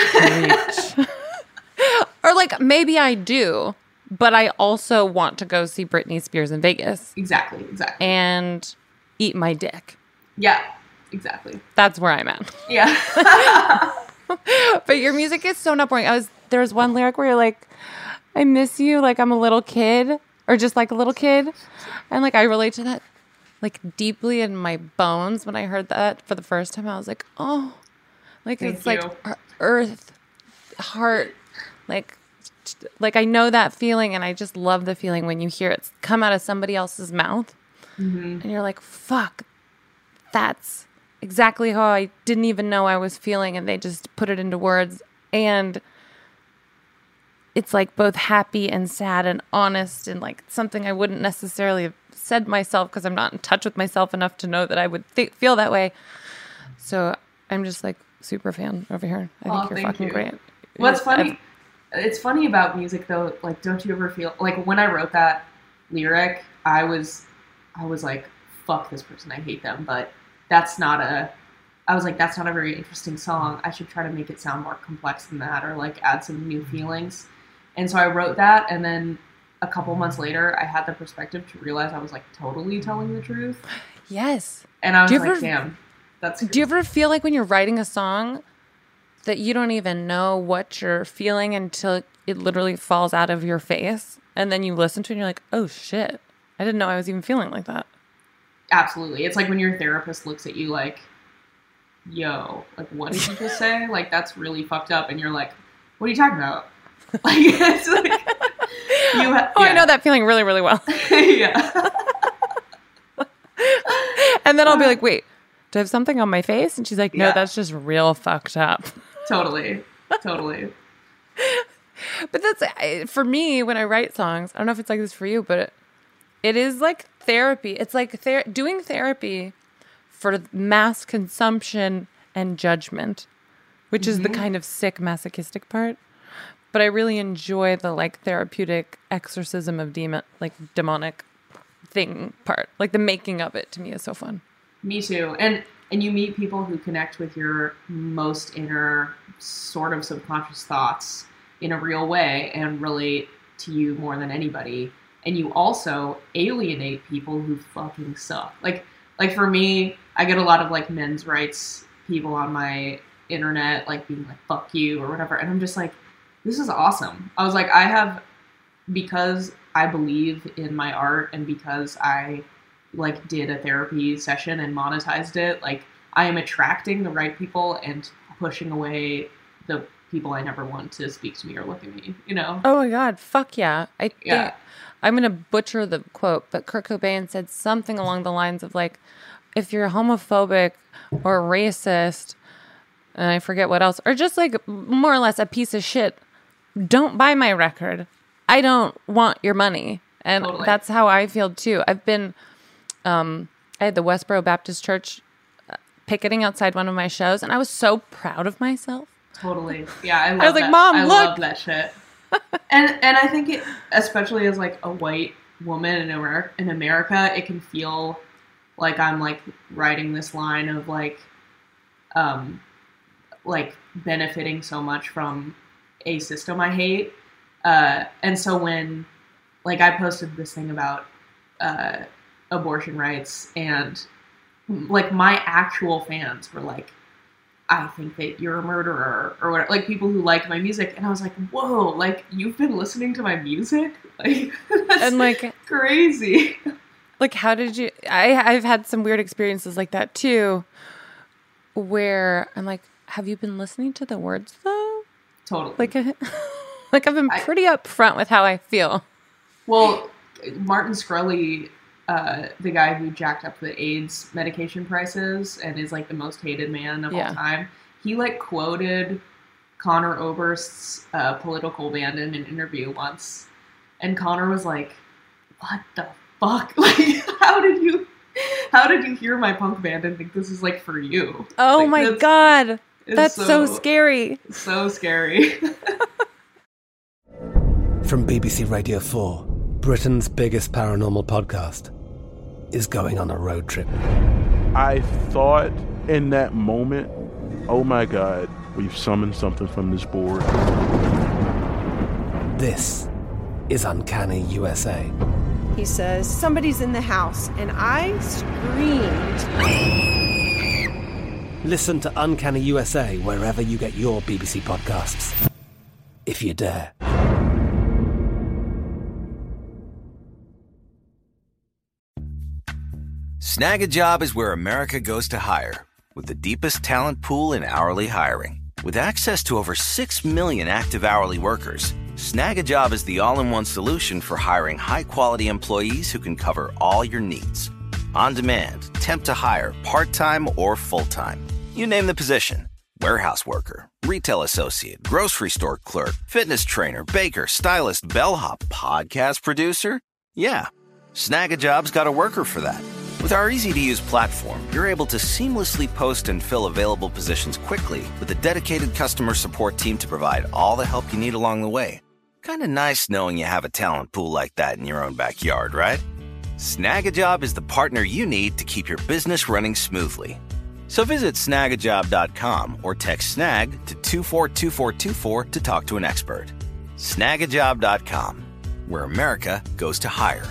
Or like maybe I do. But I also want to go see Britney Spears in Vegas. Exactly. And eat my dick. Yeah, exactly. That's where I'm at. Yeah. But your music is so not boring. There's one lyric where you're like, I miss you like I'm a little kid. Or just like a little kid. And like I relate to that like deeply in my bones. When I heard that for the first time, I was like, oh. Like it's like earth, heart, like I know that feeling, and I just love the feeling when you hear it come out of somebody else's mouth, and you're like, fuck, that's exactly how I didn't even know I was feeling, and they just put it into words, and it's like both happy and sad and honest, and like something I wouldn't necessarily have said myself because I'm not in touch with myself enough to know that I would feel that way. So I'm just like super fan over here. I think you're fucking great. What's funny? It's funny about music though, like don't you ever feel like when I wrote that lyric, I was like, fuck this person, I hate them, but that's not a very interesting song. I should try to make it sound more complex than that, or like add some new feelings. And so I wrote that, and then a couple months later I had the perspective to realize I was like totally telling the truth. Yes. And I was like, damn, that's crazy. Do you ever feel like when you're writing a song that you don't even know what you're feeling until it literally falls out of your face, and then you listen to it and you're like, oh shit, I didn't know I was even feeling like that? Absolutely. It's like when your therapist looks at you like, yo, like what did you just say? Like that's really fucked up, and you're like, what are you talking about? Like it's like I know that feeling really, really well. Yeah. And then I'll be like, wait, do I have something on my face? And she's like, no, that's just real fucked up. Totally. But that's, for me, when I write songs, I don't know if it's like this for you, but it is like therapy. It's like doing therapy for mass consumption and judgment, which is the kind of sick masochistic part. But I really enjoy the like therapeutic exorcism of demonic thing part. Like the making of it to me is so fun. Me too. And you meet people who connect with your most inner sort of subconscious thoughts in a real way and relate to you more than anybody. And you also alienate people who fucking suck. Like for me, I get a lot of like men's rights people on my internet like being like, fuck you or whatever. And I'm just like, this is awesome. I was like, because I believe in my art and because I like did a therapy session and monetized it, like I am attracting the right people and pushing away the people I never want to speak to me or look at me, you know? Oh my God, fuck yeah. I think I'm going to butcher the quote, but Kurt Cobain said something along the lines of like, if you're homophobic or racist, and I forget what else, or just like more or less a piece of shit, don't buy my record. I don't want your money. And that's how I feel too. I've been, I had the Westboro Baptist Church picketing outside one of my shows, and I was so proud of myself. Totally. Yeah, I love I was like, that. Mom, I look. love that shit. And I think it, especially as like a white woman in America, it can feel like I'm like writing this line of like benefiting so much from a system I hate. And so when like I posted this thing about abortion rights, and like my actual fans were like, I think that you're a murderer or whatever, like people who like my music. And I was like, whoa, like you've been listening to my music? Like, that's and like crazy. Like, how did you, I've had some weird experiences like that too, where I'm like, have you been listening to the words though? Totally. Like, like I've been pretty upfront with how I feel. Well, Martin Shkreli, the guy who jacked up the AIDS medication prices and is like the most hated man of all time, he like quoted Conor Oberst's political band in an interview once, and Conor was like, "What the fuck? Like, how did you hear my punk band and think this is like for you?" Oh like, my god, that's so scary. So scary. From BBC Radio 4, Britain's biggest paranormal podcast is going on a road trip. I thought in that moment, oh my God, we've summoned something from this board. This is Uncanny USA. He says, somebody's in the house, and I screamed. Listen to Uncanny USA wherever you get your BBC podcasts, if you dare. Snag a Job is where America goes to hire, with the deepest talent pool in hourly hiring. With access to over 6 million active hourly workers, Snag a Job is the all-in-one solution for hiring high-quality employees who can cover all your needs. On demand, temp to hire, part-time or full-time. You name the position. Warehouse worker, retail associate, grocery store clerk, fitness trainer, baker, stylist, bellhop, podcast producer. Yeah, Snag a Job's got a worker for that. With our easy-to-use platform, you're able to seamlessly post and fill available positions quickly with a dedicated customer support team to provide all the help you need along the way. Kind of nice knowing you have a talent pool like that in your own backyard, right? Snag a Job is the partner you need to keep your business running smoothly. So visit snagajob.com or text snag to 242424 to talk to an expert. Snagajob.com, where America goes to hire.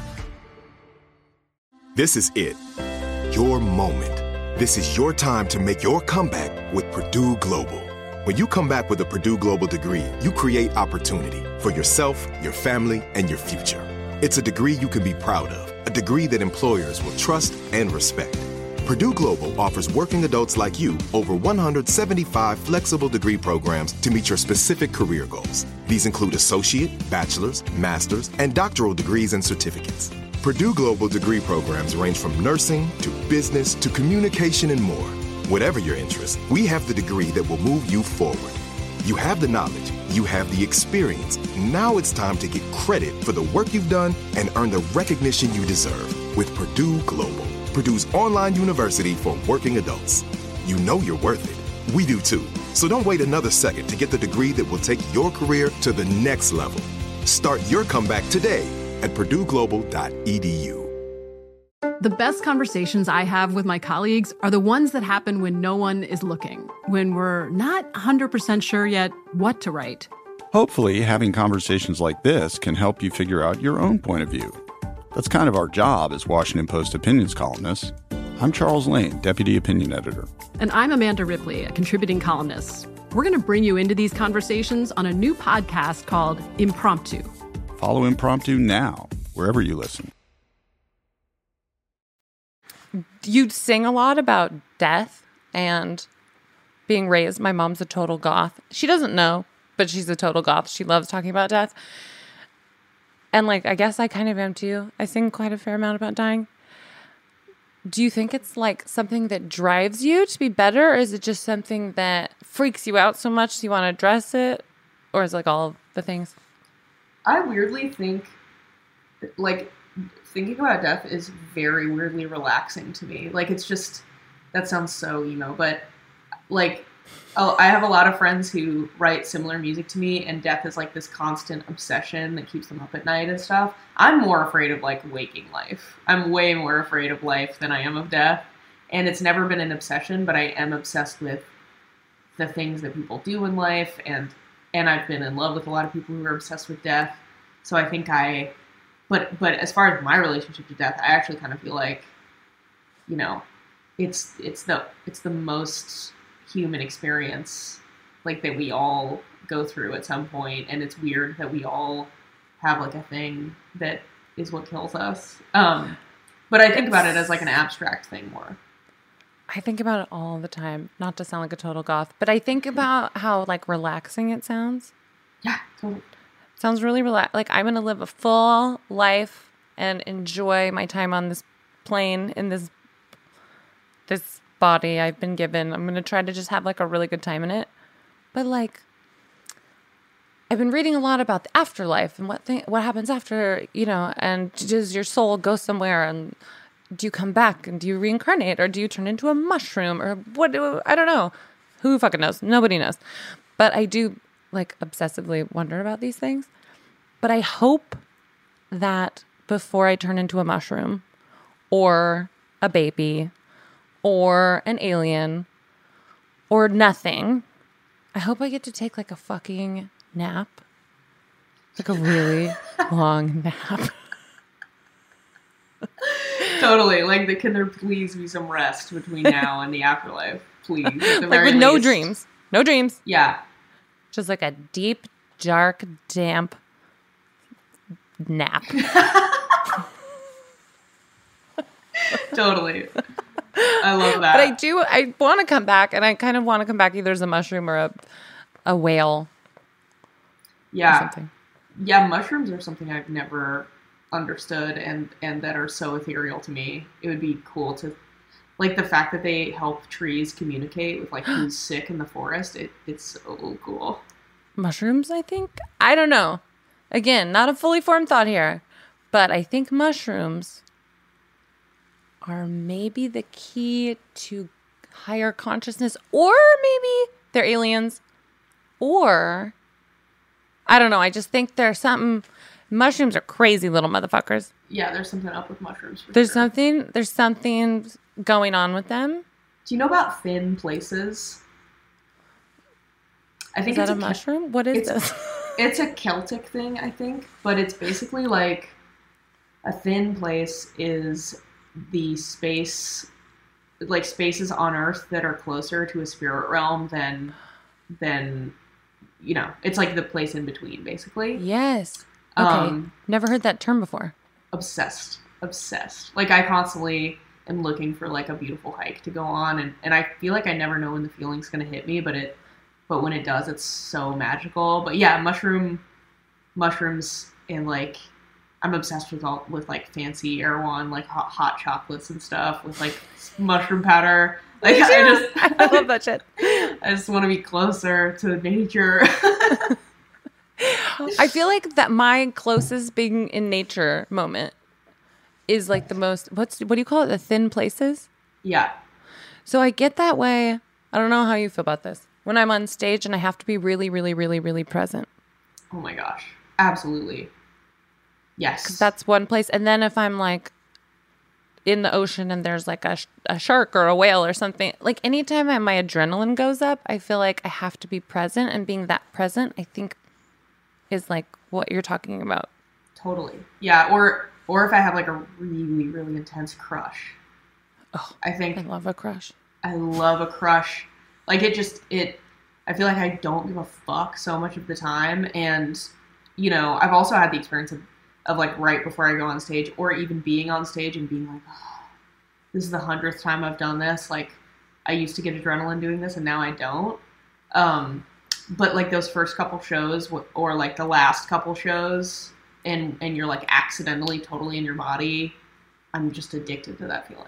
This is it. Your moment. This is your time to make your comeback with Purdue Global. When you come back with a Purdue Global degree, you create opportunity for yourself, your family, and your future. It's a degree you can be proud of, a degree that employers will trust and respect. Purdue Global offers working adults like you over 175 flexible degree programs to meet your specific career goals. These include associate, bachelor's, master's, and doctoral degrees and certificates. Purdue Global degree programs range from nursing to business to communication and more. Whatever your interest, we have the degree that will move you forward. You have the knowledge, you have the experience. Now it's time to get credit for the work you've done and earn the recognition you deserve with Purdue Global, Purdue's online university for working adults. You know you're worth it. We do too. So don't wait another second to get the degree that will take your career to the next level. Start your comeback today at purdueglobal.edu. The best conversations I have with my colleagues are the ones that happen when no one is looking, when we're not 100% sure yet what to write. Hopefully, having conversations like this can help you figure out your own point of view. That's kind of our job as Washington Post opinions columnists. I'm Charles Lane, Deputy Opinion Editor. And I'm Amanda Ripley, a contributing columnist. We're going to bring you into these conversations on a new podcast called Impromptu. Follow Impromptu now, wherever you listen. You sing a lot about death and being raised. My mom's a total goth. She doesn't know, but she's a total goth. She loves talking about death. And like, I guess I kind of am too. I sing quite a fair amount about dying. Do you think it's like something that drives you to be better, or is it just something that freaks you out so much you want to address it? Or is it like all the things? I weirdly think, like, thinking about death is very weirdly relaxing to me. Like, it's just, that sounds so emo, but like, I have a lot of friends who write similar music to me, and death is like this constant obsession that keeps them up at night and stuff. I'm more afraid of like waking life. I'm way more afraid of life than I am of death. And it's never been an obsession, but I am obsessed with the things that people do in life, and I've been in love with a lot of people who are obsessed with death. So I think but as far as my relationship to death, I actually kind of feel like, you know, it's the most human experience, like, that we all go through at some point, and it's weird that we all have like a thing that is what kills us. But I think about it as like an abstract thing more. I think about it all the time, not to sound like a total goth, but I think about how like relaxing it sounds. Yeah, totally. Sounds really relaxed. Like, I'm going to live a full life and enjoy my time on this plane in this body I've been given. I'm going to try to just have like a really good time in it. But like, I've been reading a lot about the afterlife and what happens after, you know, and does your soul go somewhere, and do you come back, and do you reincarnate, or do you turn into a mushroom, or what? I don't know. Who fucking knows? Nobody knows. But I do like obsessively wonder about these things. But I hope that before I turn into a mushroom or a baby or an alien or nothing, I hope I get to take like a fucking nap. Like a really long nap. Totally. Like, can there please be some rest between now and the afterlife? Please. At the like very with least. no dreams. No dreams. Yeah. Just like a deep, dark, damp nap. Totally. I love that. But I want to come back, and I kind of want to come back either as a mushroom or a whale. Yeah. Or something. Yeah, mushrooms are something I've never understood and that are so ethereal to me. It would be cool to, like, the fact that they help trees communicate with like who's sick in the forest. It's so cool. Mushrooms, I think? I don't know. Again, not a fully formed thought here, but I think mushrooms are maybe the key to higher consciousness, or maybe they're aliens, or I don't know. I just think there's something. Mushrooms are crazy little motherfuckers. Yeah, there's something up with mushrooms. There's something going on with them. Do you know about thin places? I think it's a mushroom. What is this? It's a Celtic thing, I think, but it's basically like a thin place is the space, like spaces on Earth that are closer to a spirit realm than you know, it's like the place in between, basically. Yes. Okay. Never heard that term before. Obsessed. Like, I constantly am looking for like a beautiful hike to go on, and I feel like I never know when the feeling's gonna hit me, but when it does, it's so magical. But yeah, mushrooms, and like, I'm obsessed with like fancy Erewhon, like hot chocolates and stuff with like mushroom powder. Like, I love that shit. I just want to be closer to nature. I feel like that my closest being in nature moment is like the most, what do you call it? The thin places? Yeah. So I get that way. I don't know how you feel about this. When I'm on stage and I have to be really, really, really, really present. Oh my gosh. Absolutely. Yes. 'Cause that's one place. And then if I'm like in the ocean and there's like a shark or a whale or something, like anytime my adrenaline goes up, I feel like I have to be present, and being that present, I think, is like what you're talking about. Totally. Yeah. Or if I have like a really, really intense crush. Oh, I love a crush. I love a crush. Like, I feel like I don't give a fuck so much of the time. And, you know, I've also had the experience of like right before I go on stage, or even being on stage and being like, oh, this is the 100th time I've done this. Like, I used to get adrenaline doing this and now I don't. But like those first couple shows or like the last couple shows and you're like accidentally totally in your body, I'm just addicted to that feeling.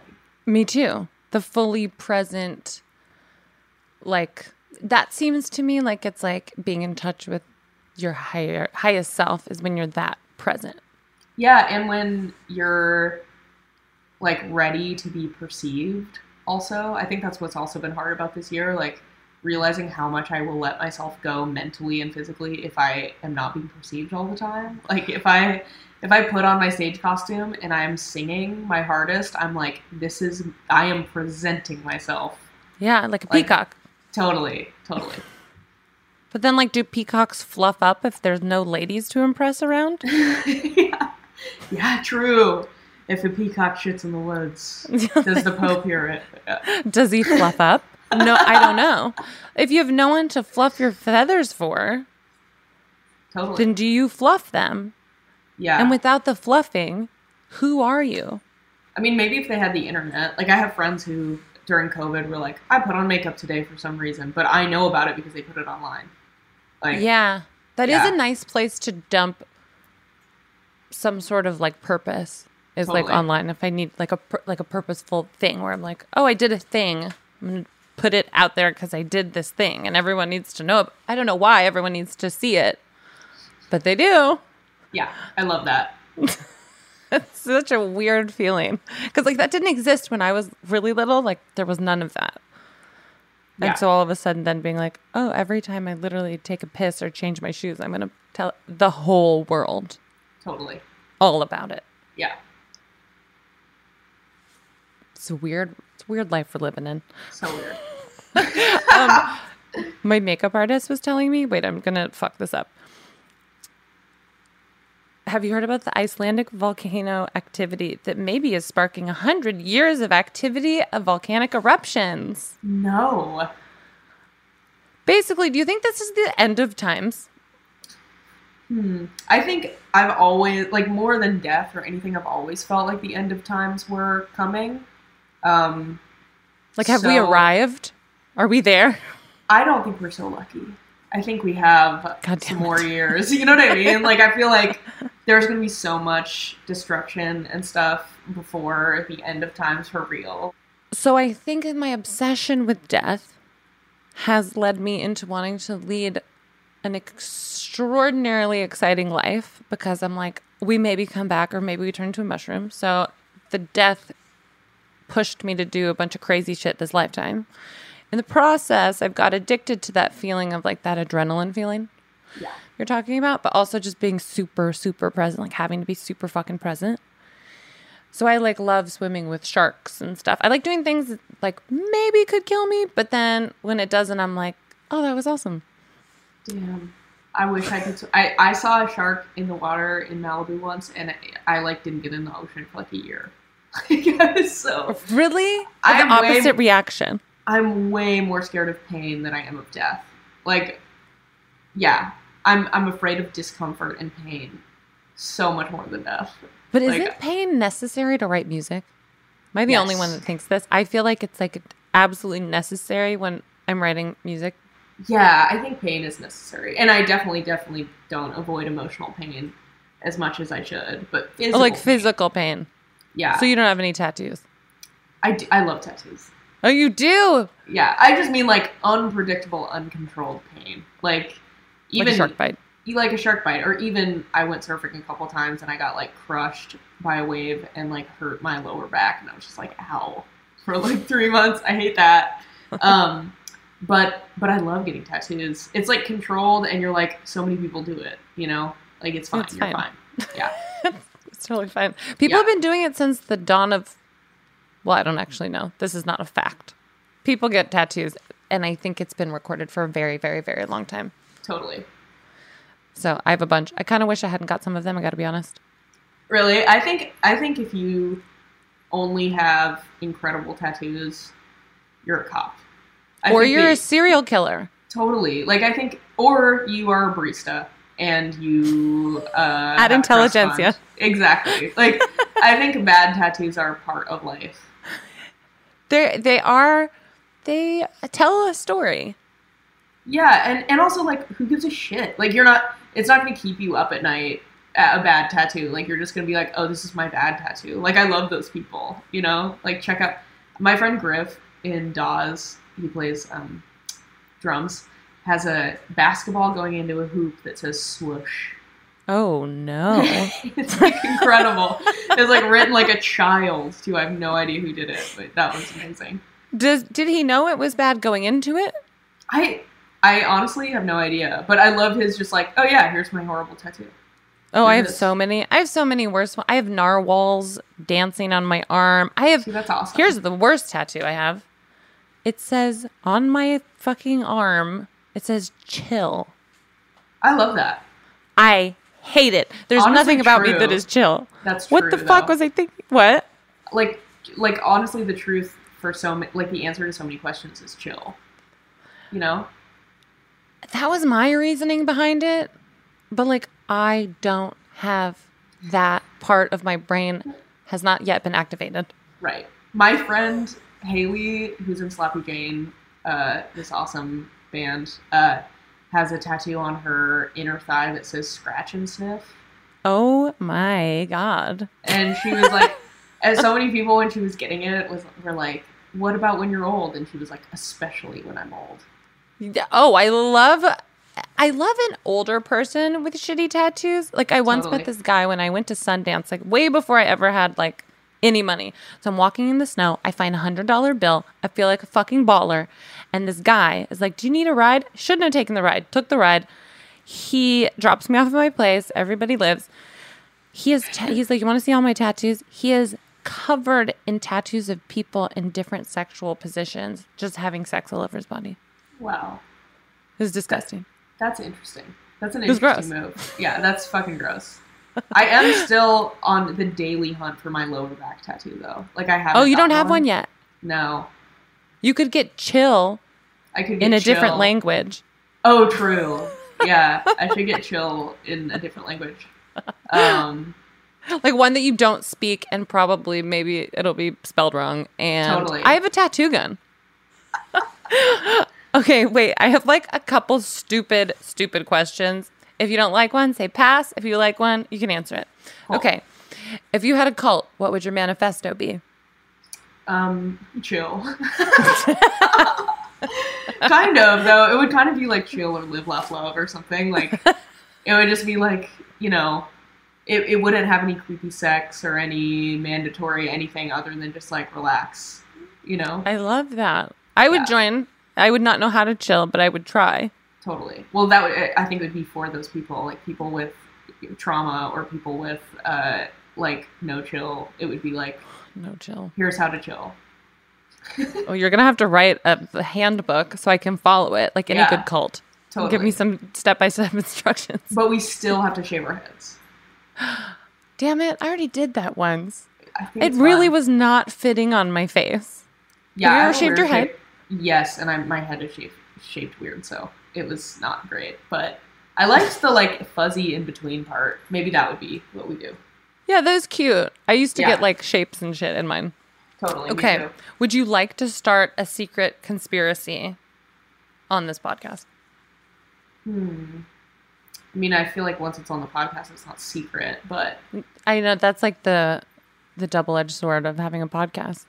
Me too. The fully present, like, that seems to me like it's like being in touch with your highest self is when you're that present. Yeah, and when you're, like, ready to be perceived also. I think that's what's also been hard about this year, like, realizing how much I will let myself go mentally and physically if I am not being perceived all the time. Like, if I put on my stage costume and I'm singing my hardest, I'm like, I am presenting myself. Yeah, like a peacock. Totally. But then, like, do peacocks fluff up if there's no ladies to impress around? Yeah, true. If a peacock shits in the woods, does the Pope hear it? Yeah. Does he fluff up? No, I don't know. If you have no one to fluff your feathers for, then do you fluff them? Yeah. And without the fluffing, who are you? I mean, maybe if they had the internet. Like, I have friends who, during COVID, were like, I put on makeup today for some reason, but I know about it because they put it online. Like, yeah. That is a nice place to dump some sort of, like, purpose. Is like online. If I need like a purposeful thing where I'm like, oh, I did a thing. I'm going to put it out there because I did this thing and everyone needs to know it. I don't know why everyone needs to see it, but they do. Yeah, I love that. It's such a weird feeling because like that didn't exist when I was really little. Like there was none of that. Yeah. And so all of a sudden then being like, oh, every time I literally take a piss or change my shoes, I'm going to tell the whole world. Totally. All about it. Yeah. It's a weird life we're living in. So weird. My makeup artist was telling me, wait, I'm going to fuck this up. Have you heard about the Icelandic volcano activity that maybe is sparking 100 years of activity of volcanic eruptions? No. Basically, do you think this is the end of times? I think I've always, like, more than death or anything, I've always felt like the end of times were coming. Like, have we arrived? Are we there? I don't think we're so lucky. I think we have some more years. You know what I mean? Like, I feel like there's going to be so much destruction and stuff before the end of times for real. So I think my obsession with death has led me into wanting to lead an extraordinarily exciting life because I'm like, we maybe come back or maybe we turn into a mushroom. So the death pushed me to do a bunch of crazy shit this lifetime. In the process, I've got addicted to that feeling of like that adrenaline feeling you're talking about, but also just being super, super present, like having to be super fucking present. So I like love swimming with sharks and stuff. I like doing things that, like maybe could kill me, but then when it doesn't, I'm like, oh, that was awesome. Damn. I wish I could. I saw a shark in the water in Malibu once, and I like didn't get in the ocean for like a year. So really, I have the opposite reaction. I'm way more scared of pain than I am of death. Like, yeah, I'm afraid of discomfort and pain so much more than death. But isn't pain necessary to write music? Am I the only one that thinks this? I feel like it's like absolutely necessary when I'm writing music. Yeah, I think pain is necessary. And I definitely don't avoid emotional pain as much as I should. But physical pain. Yeah. So you don't have any tattoos? I love tattoos. Oh, you do? Yeah. I just mean like unpredictable, uncontrolled pain. Like even like a shark bite. Like a shark bite. Or even I went surfing a couple times and I got like crushed by a wave and like hurt my lower back. And I was just like, ow. For like 3 months. I hate that. But I love getting tattoos. It's like controlled and you're like, so many people do it, you know? Like it's fine. You're fine. Yeah. It's totally fine. People have been doing it since the dawn of, well, I don't actually know. This is not a fact. People get tattoos and I think it's been recorded for a very, very, very long time. Totally. So I have a bunch. I kind of wish I hadn't got some of them. I got to be honest. Really? I think if you only have incredible tattoos, you're a cop. Or you're a serial killer. Totally. Like, I think, or you are a barista and you add intelligentsia. Exactly. Like, I think bad tattoos are part of life. They tell a story. Yeah, and also, like, who gives a shit? Like, it's not going to keep you up at night at a bad tattoo. Like, you're just going to be like, oh, this is my bad tattoo. Like, I love those people, you know? Like, check out, My friend Griff in Dawes, he plays drums, has a basketball going into a hoop that says swoosh. Oh no. It's like incredible. It's like written like a child too. I have no idea who did it, but that was amazing. Did he know it was bad going into it? I honestly have no idea, but I love his just like, oh yeah, here's my horrible tattoo. Oh, I have so many worse ones. I have narwhals dancing on my arm. See, that's awesome. Here's the worst tattoo I have. It says on my fucking arm, it says chill. I love that. I hate it. There's Honestly, nothing about me true. that is chill. That's true. What the fuck was I thinking? What? Like honestly, the truth for the answer to so many questions is chill. You know? That was my reasoning behind it. But like, I don't have that part of my brain has not yet been activated. Right. My friend Haley, who's in Sloppy Jane, this awesome band, has a tattoo on her inner thigh that says scratch and sniff. Oh my God. And she was like, and so many people when she was getting it were like, what about when you're old? And she was like, especially when I'm old. Oh, I love an older person with shitty tattoos. Like I once met this guy when I went to Sundance, like way before I ever had like any money. So I'm walking in the snow. I find $100 bill. I feel like a fucking baller. And this guy is like, do you need a ride? Shouldn't have taken the ride. Took the ride. He drops me off at my place. Everybody lives. He's like, you want to see all my tattoos? He is covered in tattoos of people in different sexual positions, just having sex all over his body. Wow. It was disgusting. That's interesting. That's an gross. interesting move. Yeah, that's fucking gross. I am still on the daily hunt for my lower back tattoo, though. Like I haven't. Oh, you don't have one yet? No. You could get chill. I could get in a chill. different language. Oh, true. Yeah, I should get chill in a different language. Like one that you don't speak, and probably maybe it'll be spelled wrong. And Totally. I have a tattoo gun. Okay, wait. I have like a couple stupid questions. If you don't like one, say pass. If you like one, you can answer it. Cool. Okay. If you had a cult, what would your manifesto be? Chill. Kind of, though. It would kind of be like chill or live, laugh, love or something. Like, it would just be like, you know, it wouldn't have any creepy sex or any mandatory anything other than just like relax, you know? I love that. I would join. I would not know how to chill, but I would try. Totally. Well, that would, I think it would be for those people, like people with trauma or people with like no chill. It would be like no chill. Here's how to chill. Oh, you're gonna have to write a handbook so I can follow it, like any good cult. Totally. Give me some step-by-step instructions. But we still have to shave our heads. Damn it! I already did that once. I think it really was not fitting on my face. Yeah, have you ever shaved your head? Yes, and my head is shaped weird, so it was not great. But I liked the like fuzzy in between part. Maybe that would be what we do. Yeah, that was cute. I used to get like shapes and shit in mine. Totally. Okay. Me too. Would you like to start a secret conspiracy on this podcast? I mean, I feel like once it's on the podcast, it's not secret, but I know that's like the double-edged sword of having a podcast.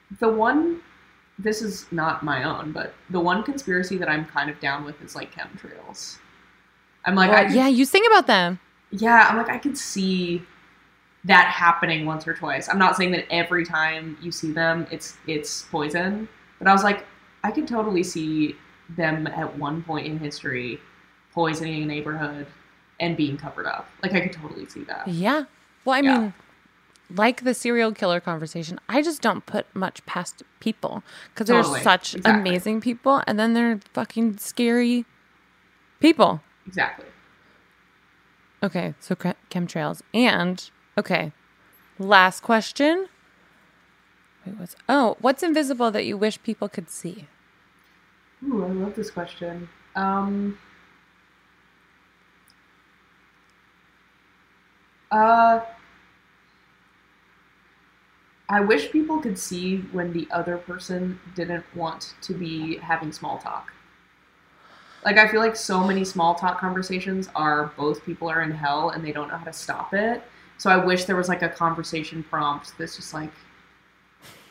This is not my own, but the one conspiracy that I'm kind of down with is like chemtrails. I'm like, yeah, you think about them. Yeah, I'm like, I could see that happening once or twice. I'm not saying that every time you see them, it's poison, but I was like, I could totally see them at one point in history poisoning a neighborhood and being covered up. Like, I could totally see that. Yeah. Well, I mean, like the serial killer conversation, I just don't put much past people because they're such amazing people, and then they're fucking scary people. Exactly. Okay, so chemtrails. And, okay, last question. Wait, what's invisible that you wish people could see? Ooh, I love this question. I wish people could see when the other person didn't want to be having small talk. Like, I feel like so many small talk conversations are both people are in hell and they don't know how to stop it. So I wish there was like a conversation prompt that's just like,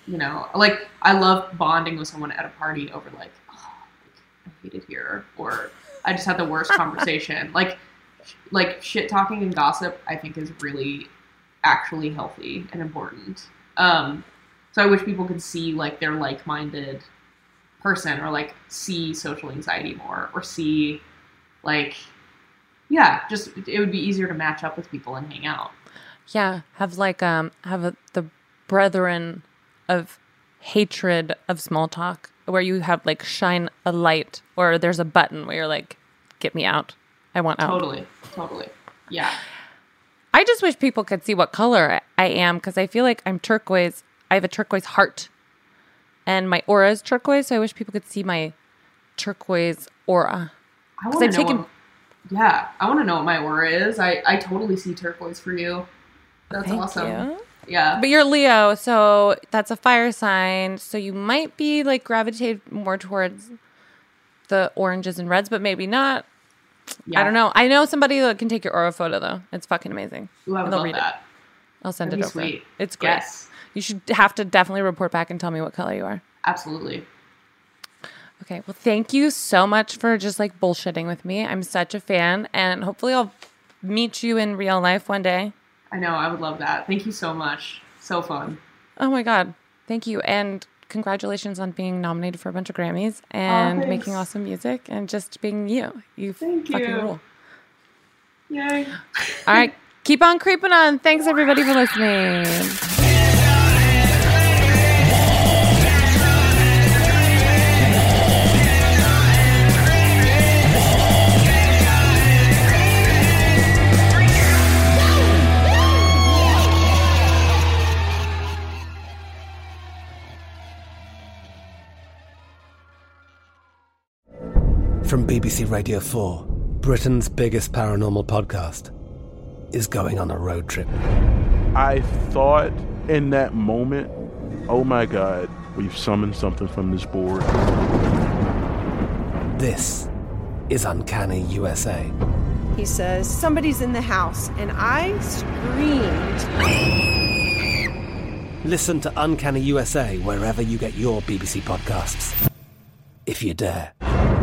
you know, like I love bonding with someone at a party over like, oh, I hate it here, or I just had the worst conversation. Like shit talking and gossip, I think is really actually healthy and important. So I wish people could see like their like-minded person, or like see social anxiety more, or see like, yeah, just it would be easier to match up with people and hang out. Yeah, have like the brethren of hatred of small talk, where you have like shine a light, or there's a button where you're like, get me out. I want out. Totally. Yeah. I just wish people could see what color I am, because I feel like I'm turquoise. I have a turquoise heart, and my aura is turquoise, so I wish people could see my turquoise aura. I want to know I want to know what my aura is. I totally see turquoise for you. That's awesome. You. Yeah. But you're Leo, so that's a fire sign, so you might be like gravitate more towards the oranges and reds, but maybe not. Yeah. I don't know. I know somebody that can take your aura photo, though. It's fucking amazing. Ooh, I would love that. I'll send That'd it over. Sweet. It's great. Yes. You should have to definitely report back and tell me what color you are. Absolutely. Okay. Well, thank you so much for just like bullshitting with me. I'm such a fan, and hopefully I'll meet you in real life one day. I know. I would love that. Thank you so much. So fun. Oh my God. Thank you. And congratulations on being nominated for a bunch of Grammys and making awesome music and just being you. You fucking rule. Yay. All right. Keep on creeping on. Thanks everybody for listening. From BBC Radio 4, Britain's biggest paranormal podcast is going on a road trip. I thought in that moment, oh my God, we've summoned something from this board. This is Uncanny USA. He says, somebody's in the house, and I screamed. Listen to Uncanny USA wherever you get your BBC podcasts, if you dare.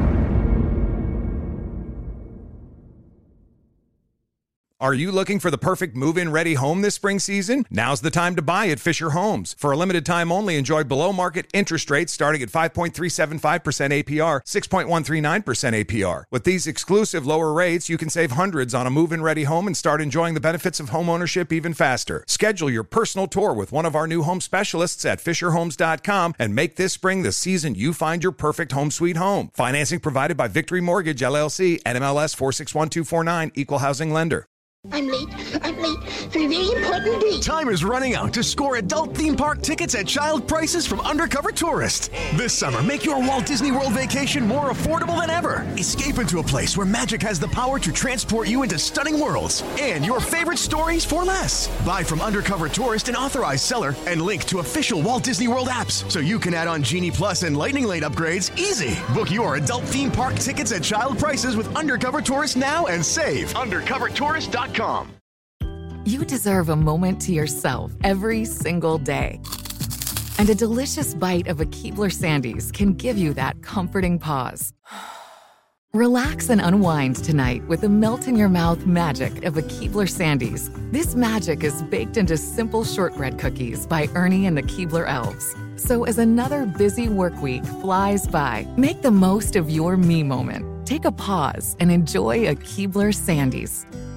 Are you looking for the perfect move-in ready home this spring season? Now's the time to buy at Fisher Homes. For a limited time only, enjoy below-market interest rates starting at 5.375% APR, 6.139% APR. With these exclusive lower rates, you can save hundreds on a move-in ready home and start enjoying the benefits of homeownership even faster. Schedule your personal tour with one of our new home specialists at FisherHomes.com and make this spring the season you find your perfect home sweet home. Financing provided by Victory Mortgage, LLC, NMLS 461249, Equal Housing Lender. I'm late for a very important date. Time is running out to score adult theme park tickets at child prices from Undercover Tourist. This summer, make your Walt Disney World vacation more affordable than ever. Escape into a place where magic has the power to transport you into stunning worlds and your favorite stories for less. Buy from Undercover Tourist, an authorized seller, and link to official Walt Disney World apps so you can add on Genie Plus and Lightning Lane upgrades easy. Book your adult theme park tickets at child prices with Undercover Tourist now and save. UndercoverTourist.com. You deserve a moment to yourself every single day. And a delicious bite of a Keebler Sandies can give you that comforting pause. Relax and unwind tonight with the melt-in-your-mouth magic of a Keebler Sandies. This magic is baked into simple shortbread cookies by Ernie and the Keebler Elves. So as another busy work week flies by, make the most of your me moment. Take a pause and enjoy a Keebler Sandies.